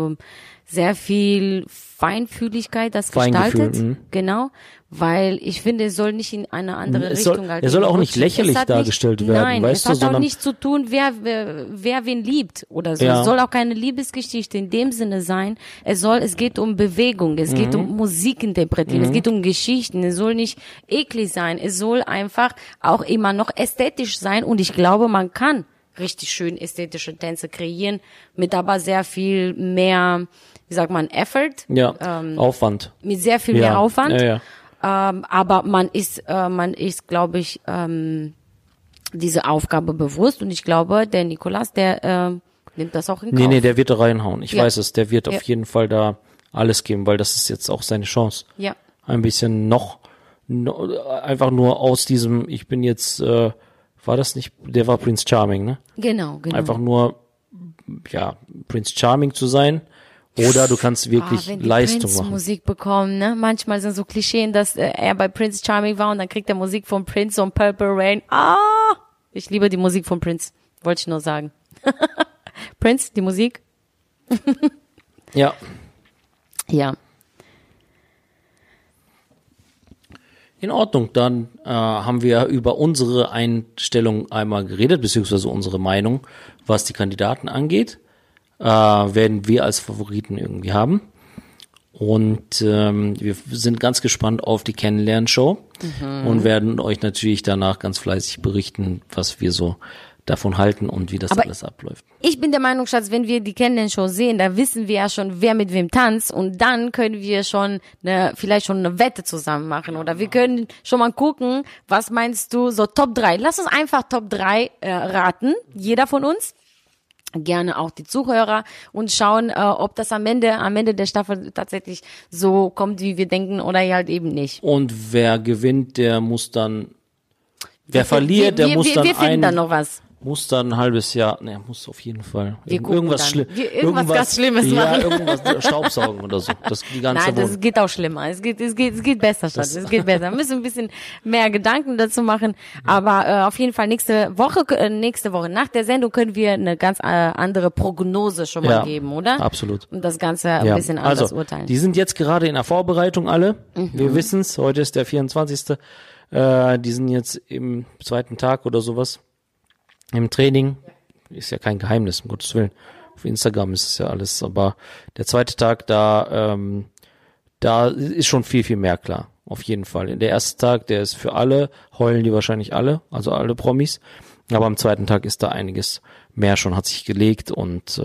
viel Feinfühligkeit das gestaltet. Genau. Weil ich finde, es soll nicht in eine andere Richtung halt. Er soll auch nicht lächerlich dargestellt werden, nein, weißt du, es hat auch sondern nichts zu tun, wer wen liebt oder so. Ja. Es soll auch keine Liebesgeschichte in dem Sinne sein. Es geht um Bewegung, es geht um Musikinterpretieren, es geht um Geschichten. Es soll nicht eklig sein. Es soll einfach auch immer noch ästhetisch sein und ich glaube, man kann richtig schön ästhetische Tänze kreieren mit aber sehr viel mehr, wie sagt man, Effort. ja, Aufwand. Mit sehr viel mehr Aufwand. Ja. Aber man ist, glaube ich, diese Aufgabe bewusst und ich glaube, der Nicolas, der nimmt das auch in Kauf. Nee, der wird da reinhauen. Ich Ja. weiß es, der wird auf jeden Fall da alles geben, weil das ist jetzt auch seine Chance. Ja. Ein bisschen einfach nur aus diesem, ich bin jetzt, war das nicht, der war Prince Charming, ne? Genau. Einfach nur, ja, Prince Charming zu sein Oder du kannst wirklich wenn die Leistung Prince machen. Musik bekommen, ne? Manchmal sind so Klischeen, dass er bei Prince Charming war und dann kriegt er Musik von Prince und Purple Rain. Ich liebe die Musik von Prince, wollte ich nur sagen. Prince, die Musik? Ja. Ja. In Ordnung, dann haben wir über unsere Einstellung einmal geredet, beziehungsweise unsere Meinung, was die Kandidaten angeht. Werden wir als Favoriten irgendwie haben. Und wir sind ganz gespannt auf die Kennenlernshow und werden euch natürlich danach ganz fleißig berichten, was wir so davon halten und wie das alles abläuft. Ich bin der Meinung, Schatz, wenn wir die Kennenlernshow sehen, da wissen wir ja schon, wer mit wem tanzt und dann können wir schon vielleicht schon eine Wette zusammen machen oder wir können schon mal gucken, was meinst du, so Top 3. Lass uns einfach Top 3 raten, jeder von uns. Gerne auch die Zuhörer und schauen, ob das am Ende der Staffel tatsächlich so kommt, wie wir denken oder halt eben nicht. Und wer gewinnt, der muss dann, wer verliert, der muss dann wir finden dann noch was. Muss dann ein halbes Jahr, ne, muss auf jeden Fall Irgendwas ganz Schlimmes ja, machen. Irgendwas Staubsaugen oder so. Das die ganze Nein, das Wohnung. geht auch schlimmer. Es geht besser, Schatz. Es geht besser. Wir müssen ein bisschen mehr Gedanken dazu machen. Aber auf jeden Fall nächste Woche nach der Sendung können wir eine ganz andere Prognose schon mal geben, oder? Absolut. Und das Ganze ein bisschen anders urteilen. Die sind jetzt gerade in der Vorbereitung alle. Wir wissen's. Heute ist der 24. Die sind jetzt im 2. Tag oder sowas. Im Training, ist ja kein Geheimnis, um Gottes Willen. Auf Instagram ist es ja alles, aber der 2. Tag, da ist schon viel, viel mehr klar. Auf jeden Fall. Der 1. Tag, der ist für alle, heulen die wahrscheinlich alle, also alle Promis. Aber am 2. Tag ist da einiges mehr schon, hat sich gelegt und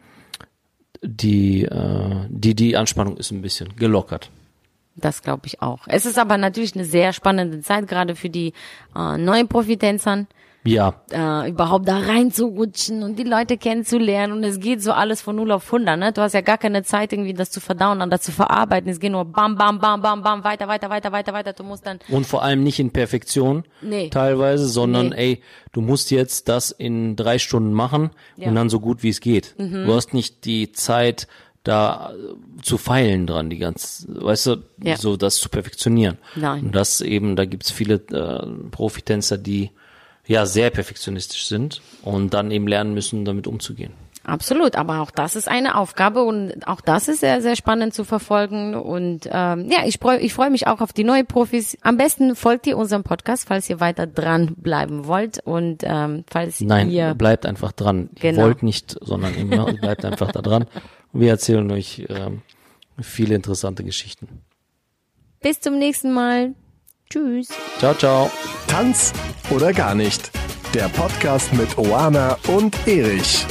die Anspannung ist ein bisschen gelockert. Das glaube ich auch. Es ist aber natürlich eine sehr spannende Zeit, gerade für die neuen Profitänzern. Ja. Überhaupt da reinzurutschen und die Leute kennenzulernen und es geht so alles von 0 auf 100, ne? Du hast ja gar keine Zeit irgendwie das zu verdauen und das zu verarbeiten. Es geht nur bam, bam, bam, bam, bam, weiter. Du musst dann. Und vor allem nicht in Perfektion teilweise, sondern du musst jetzt das in 3 Stunden machen und dann so gut wie es geht. Du hast nicht die Zeit, da zu feilen dran, weißt du, so das zu perfektionieren. Nein. Und das eben, da gibt's viele Profitänzer, die ja sehr perfektionistisch sind und dann eben lernen müssen, damit umzugehen. Absolut, aber auch das ist eine Aufgabe und auch das ist sehr, sehr spannend zu verfolgen und ich freue mich auch auf die neuen Profis. Am besten folgt ihr unserem Podcast, falls ihr weiter dran bleiben wollt und falls ihr... Bleibt einfach dran. Ihr wollt nicht, sondern immer bleibt einfach da dran. Und wir erzählen euch viele interessante Geschichten. Bis zum nächsten Mal. Tschüss. Ciao, ciao. Tanz oder gar nicht. Der Podcast mit Oana und Erich.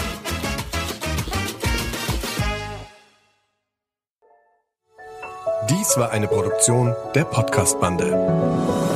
Dies war eine Produktion der Podcast-Bande.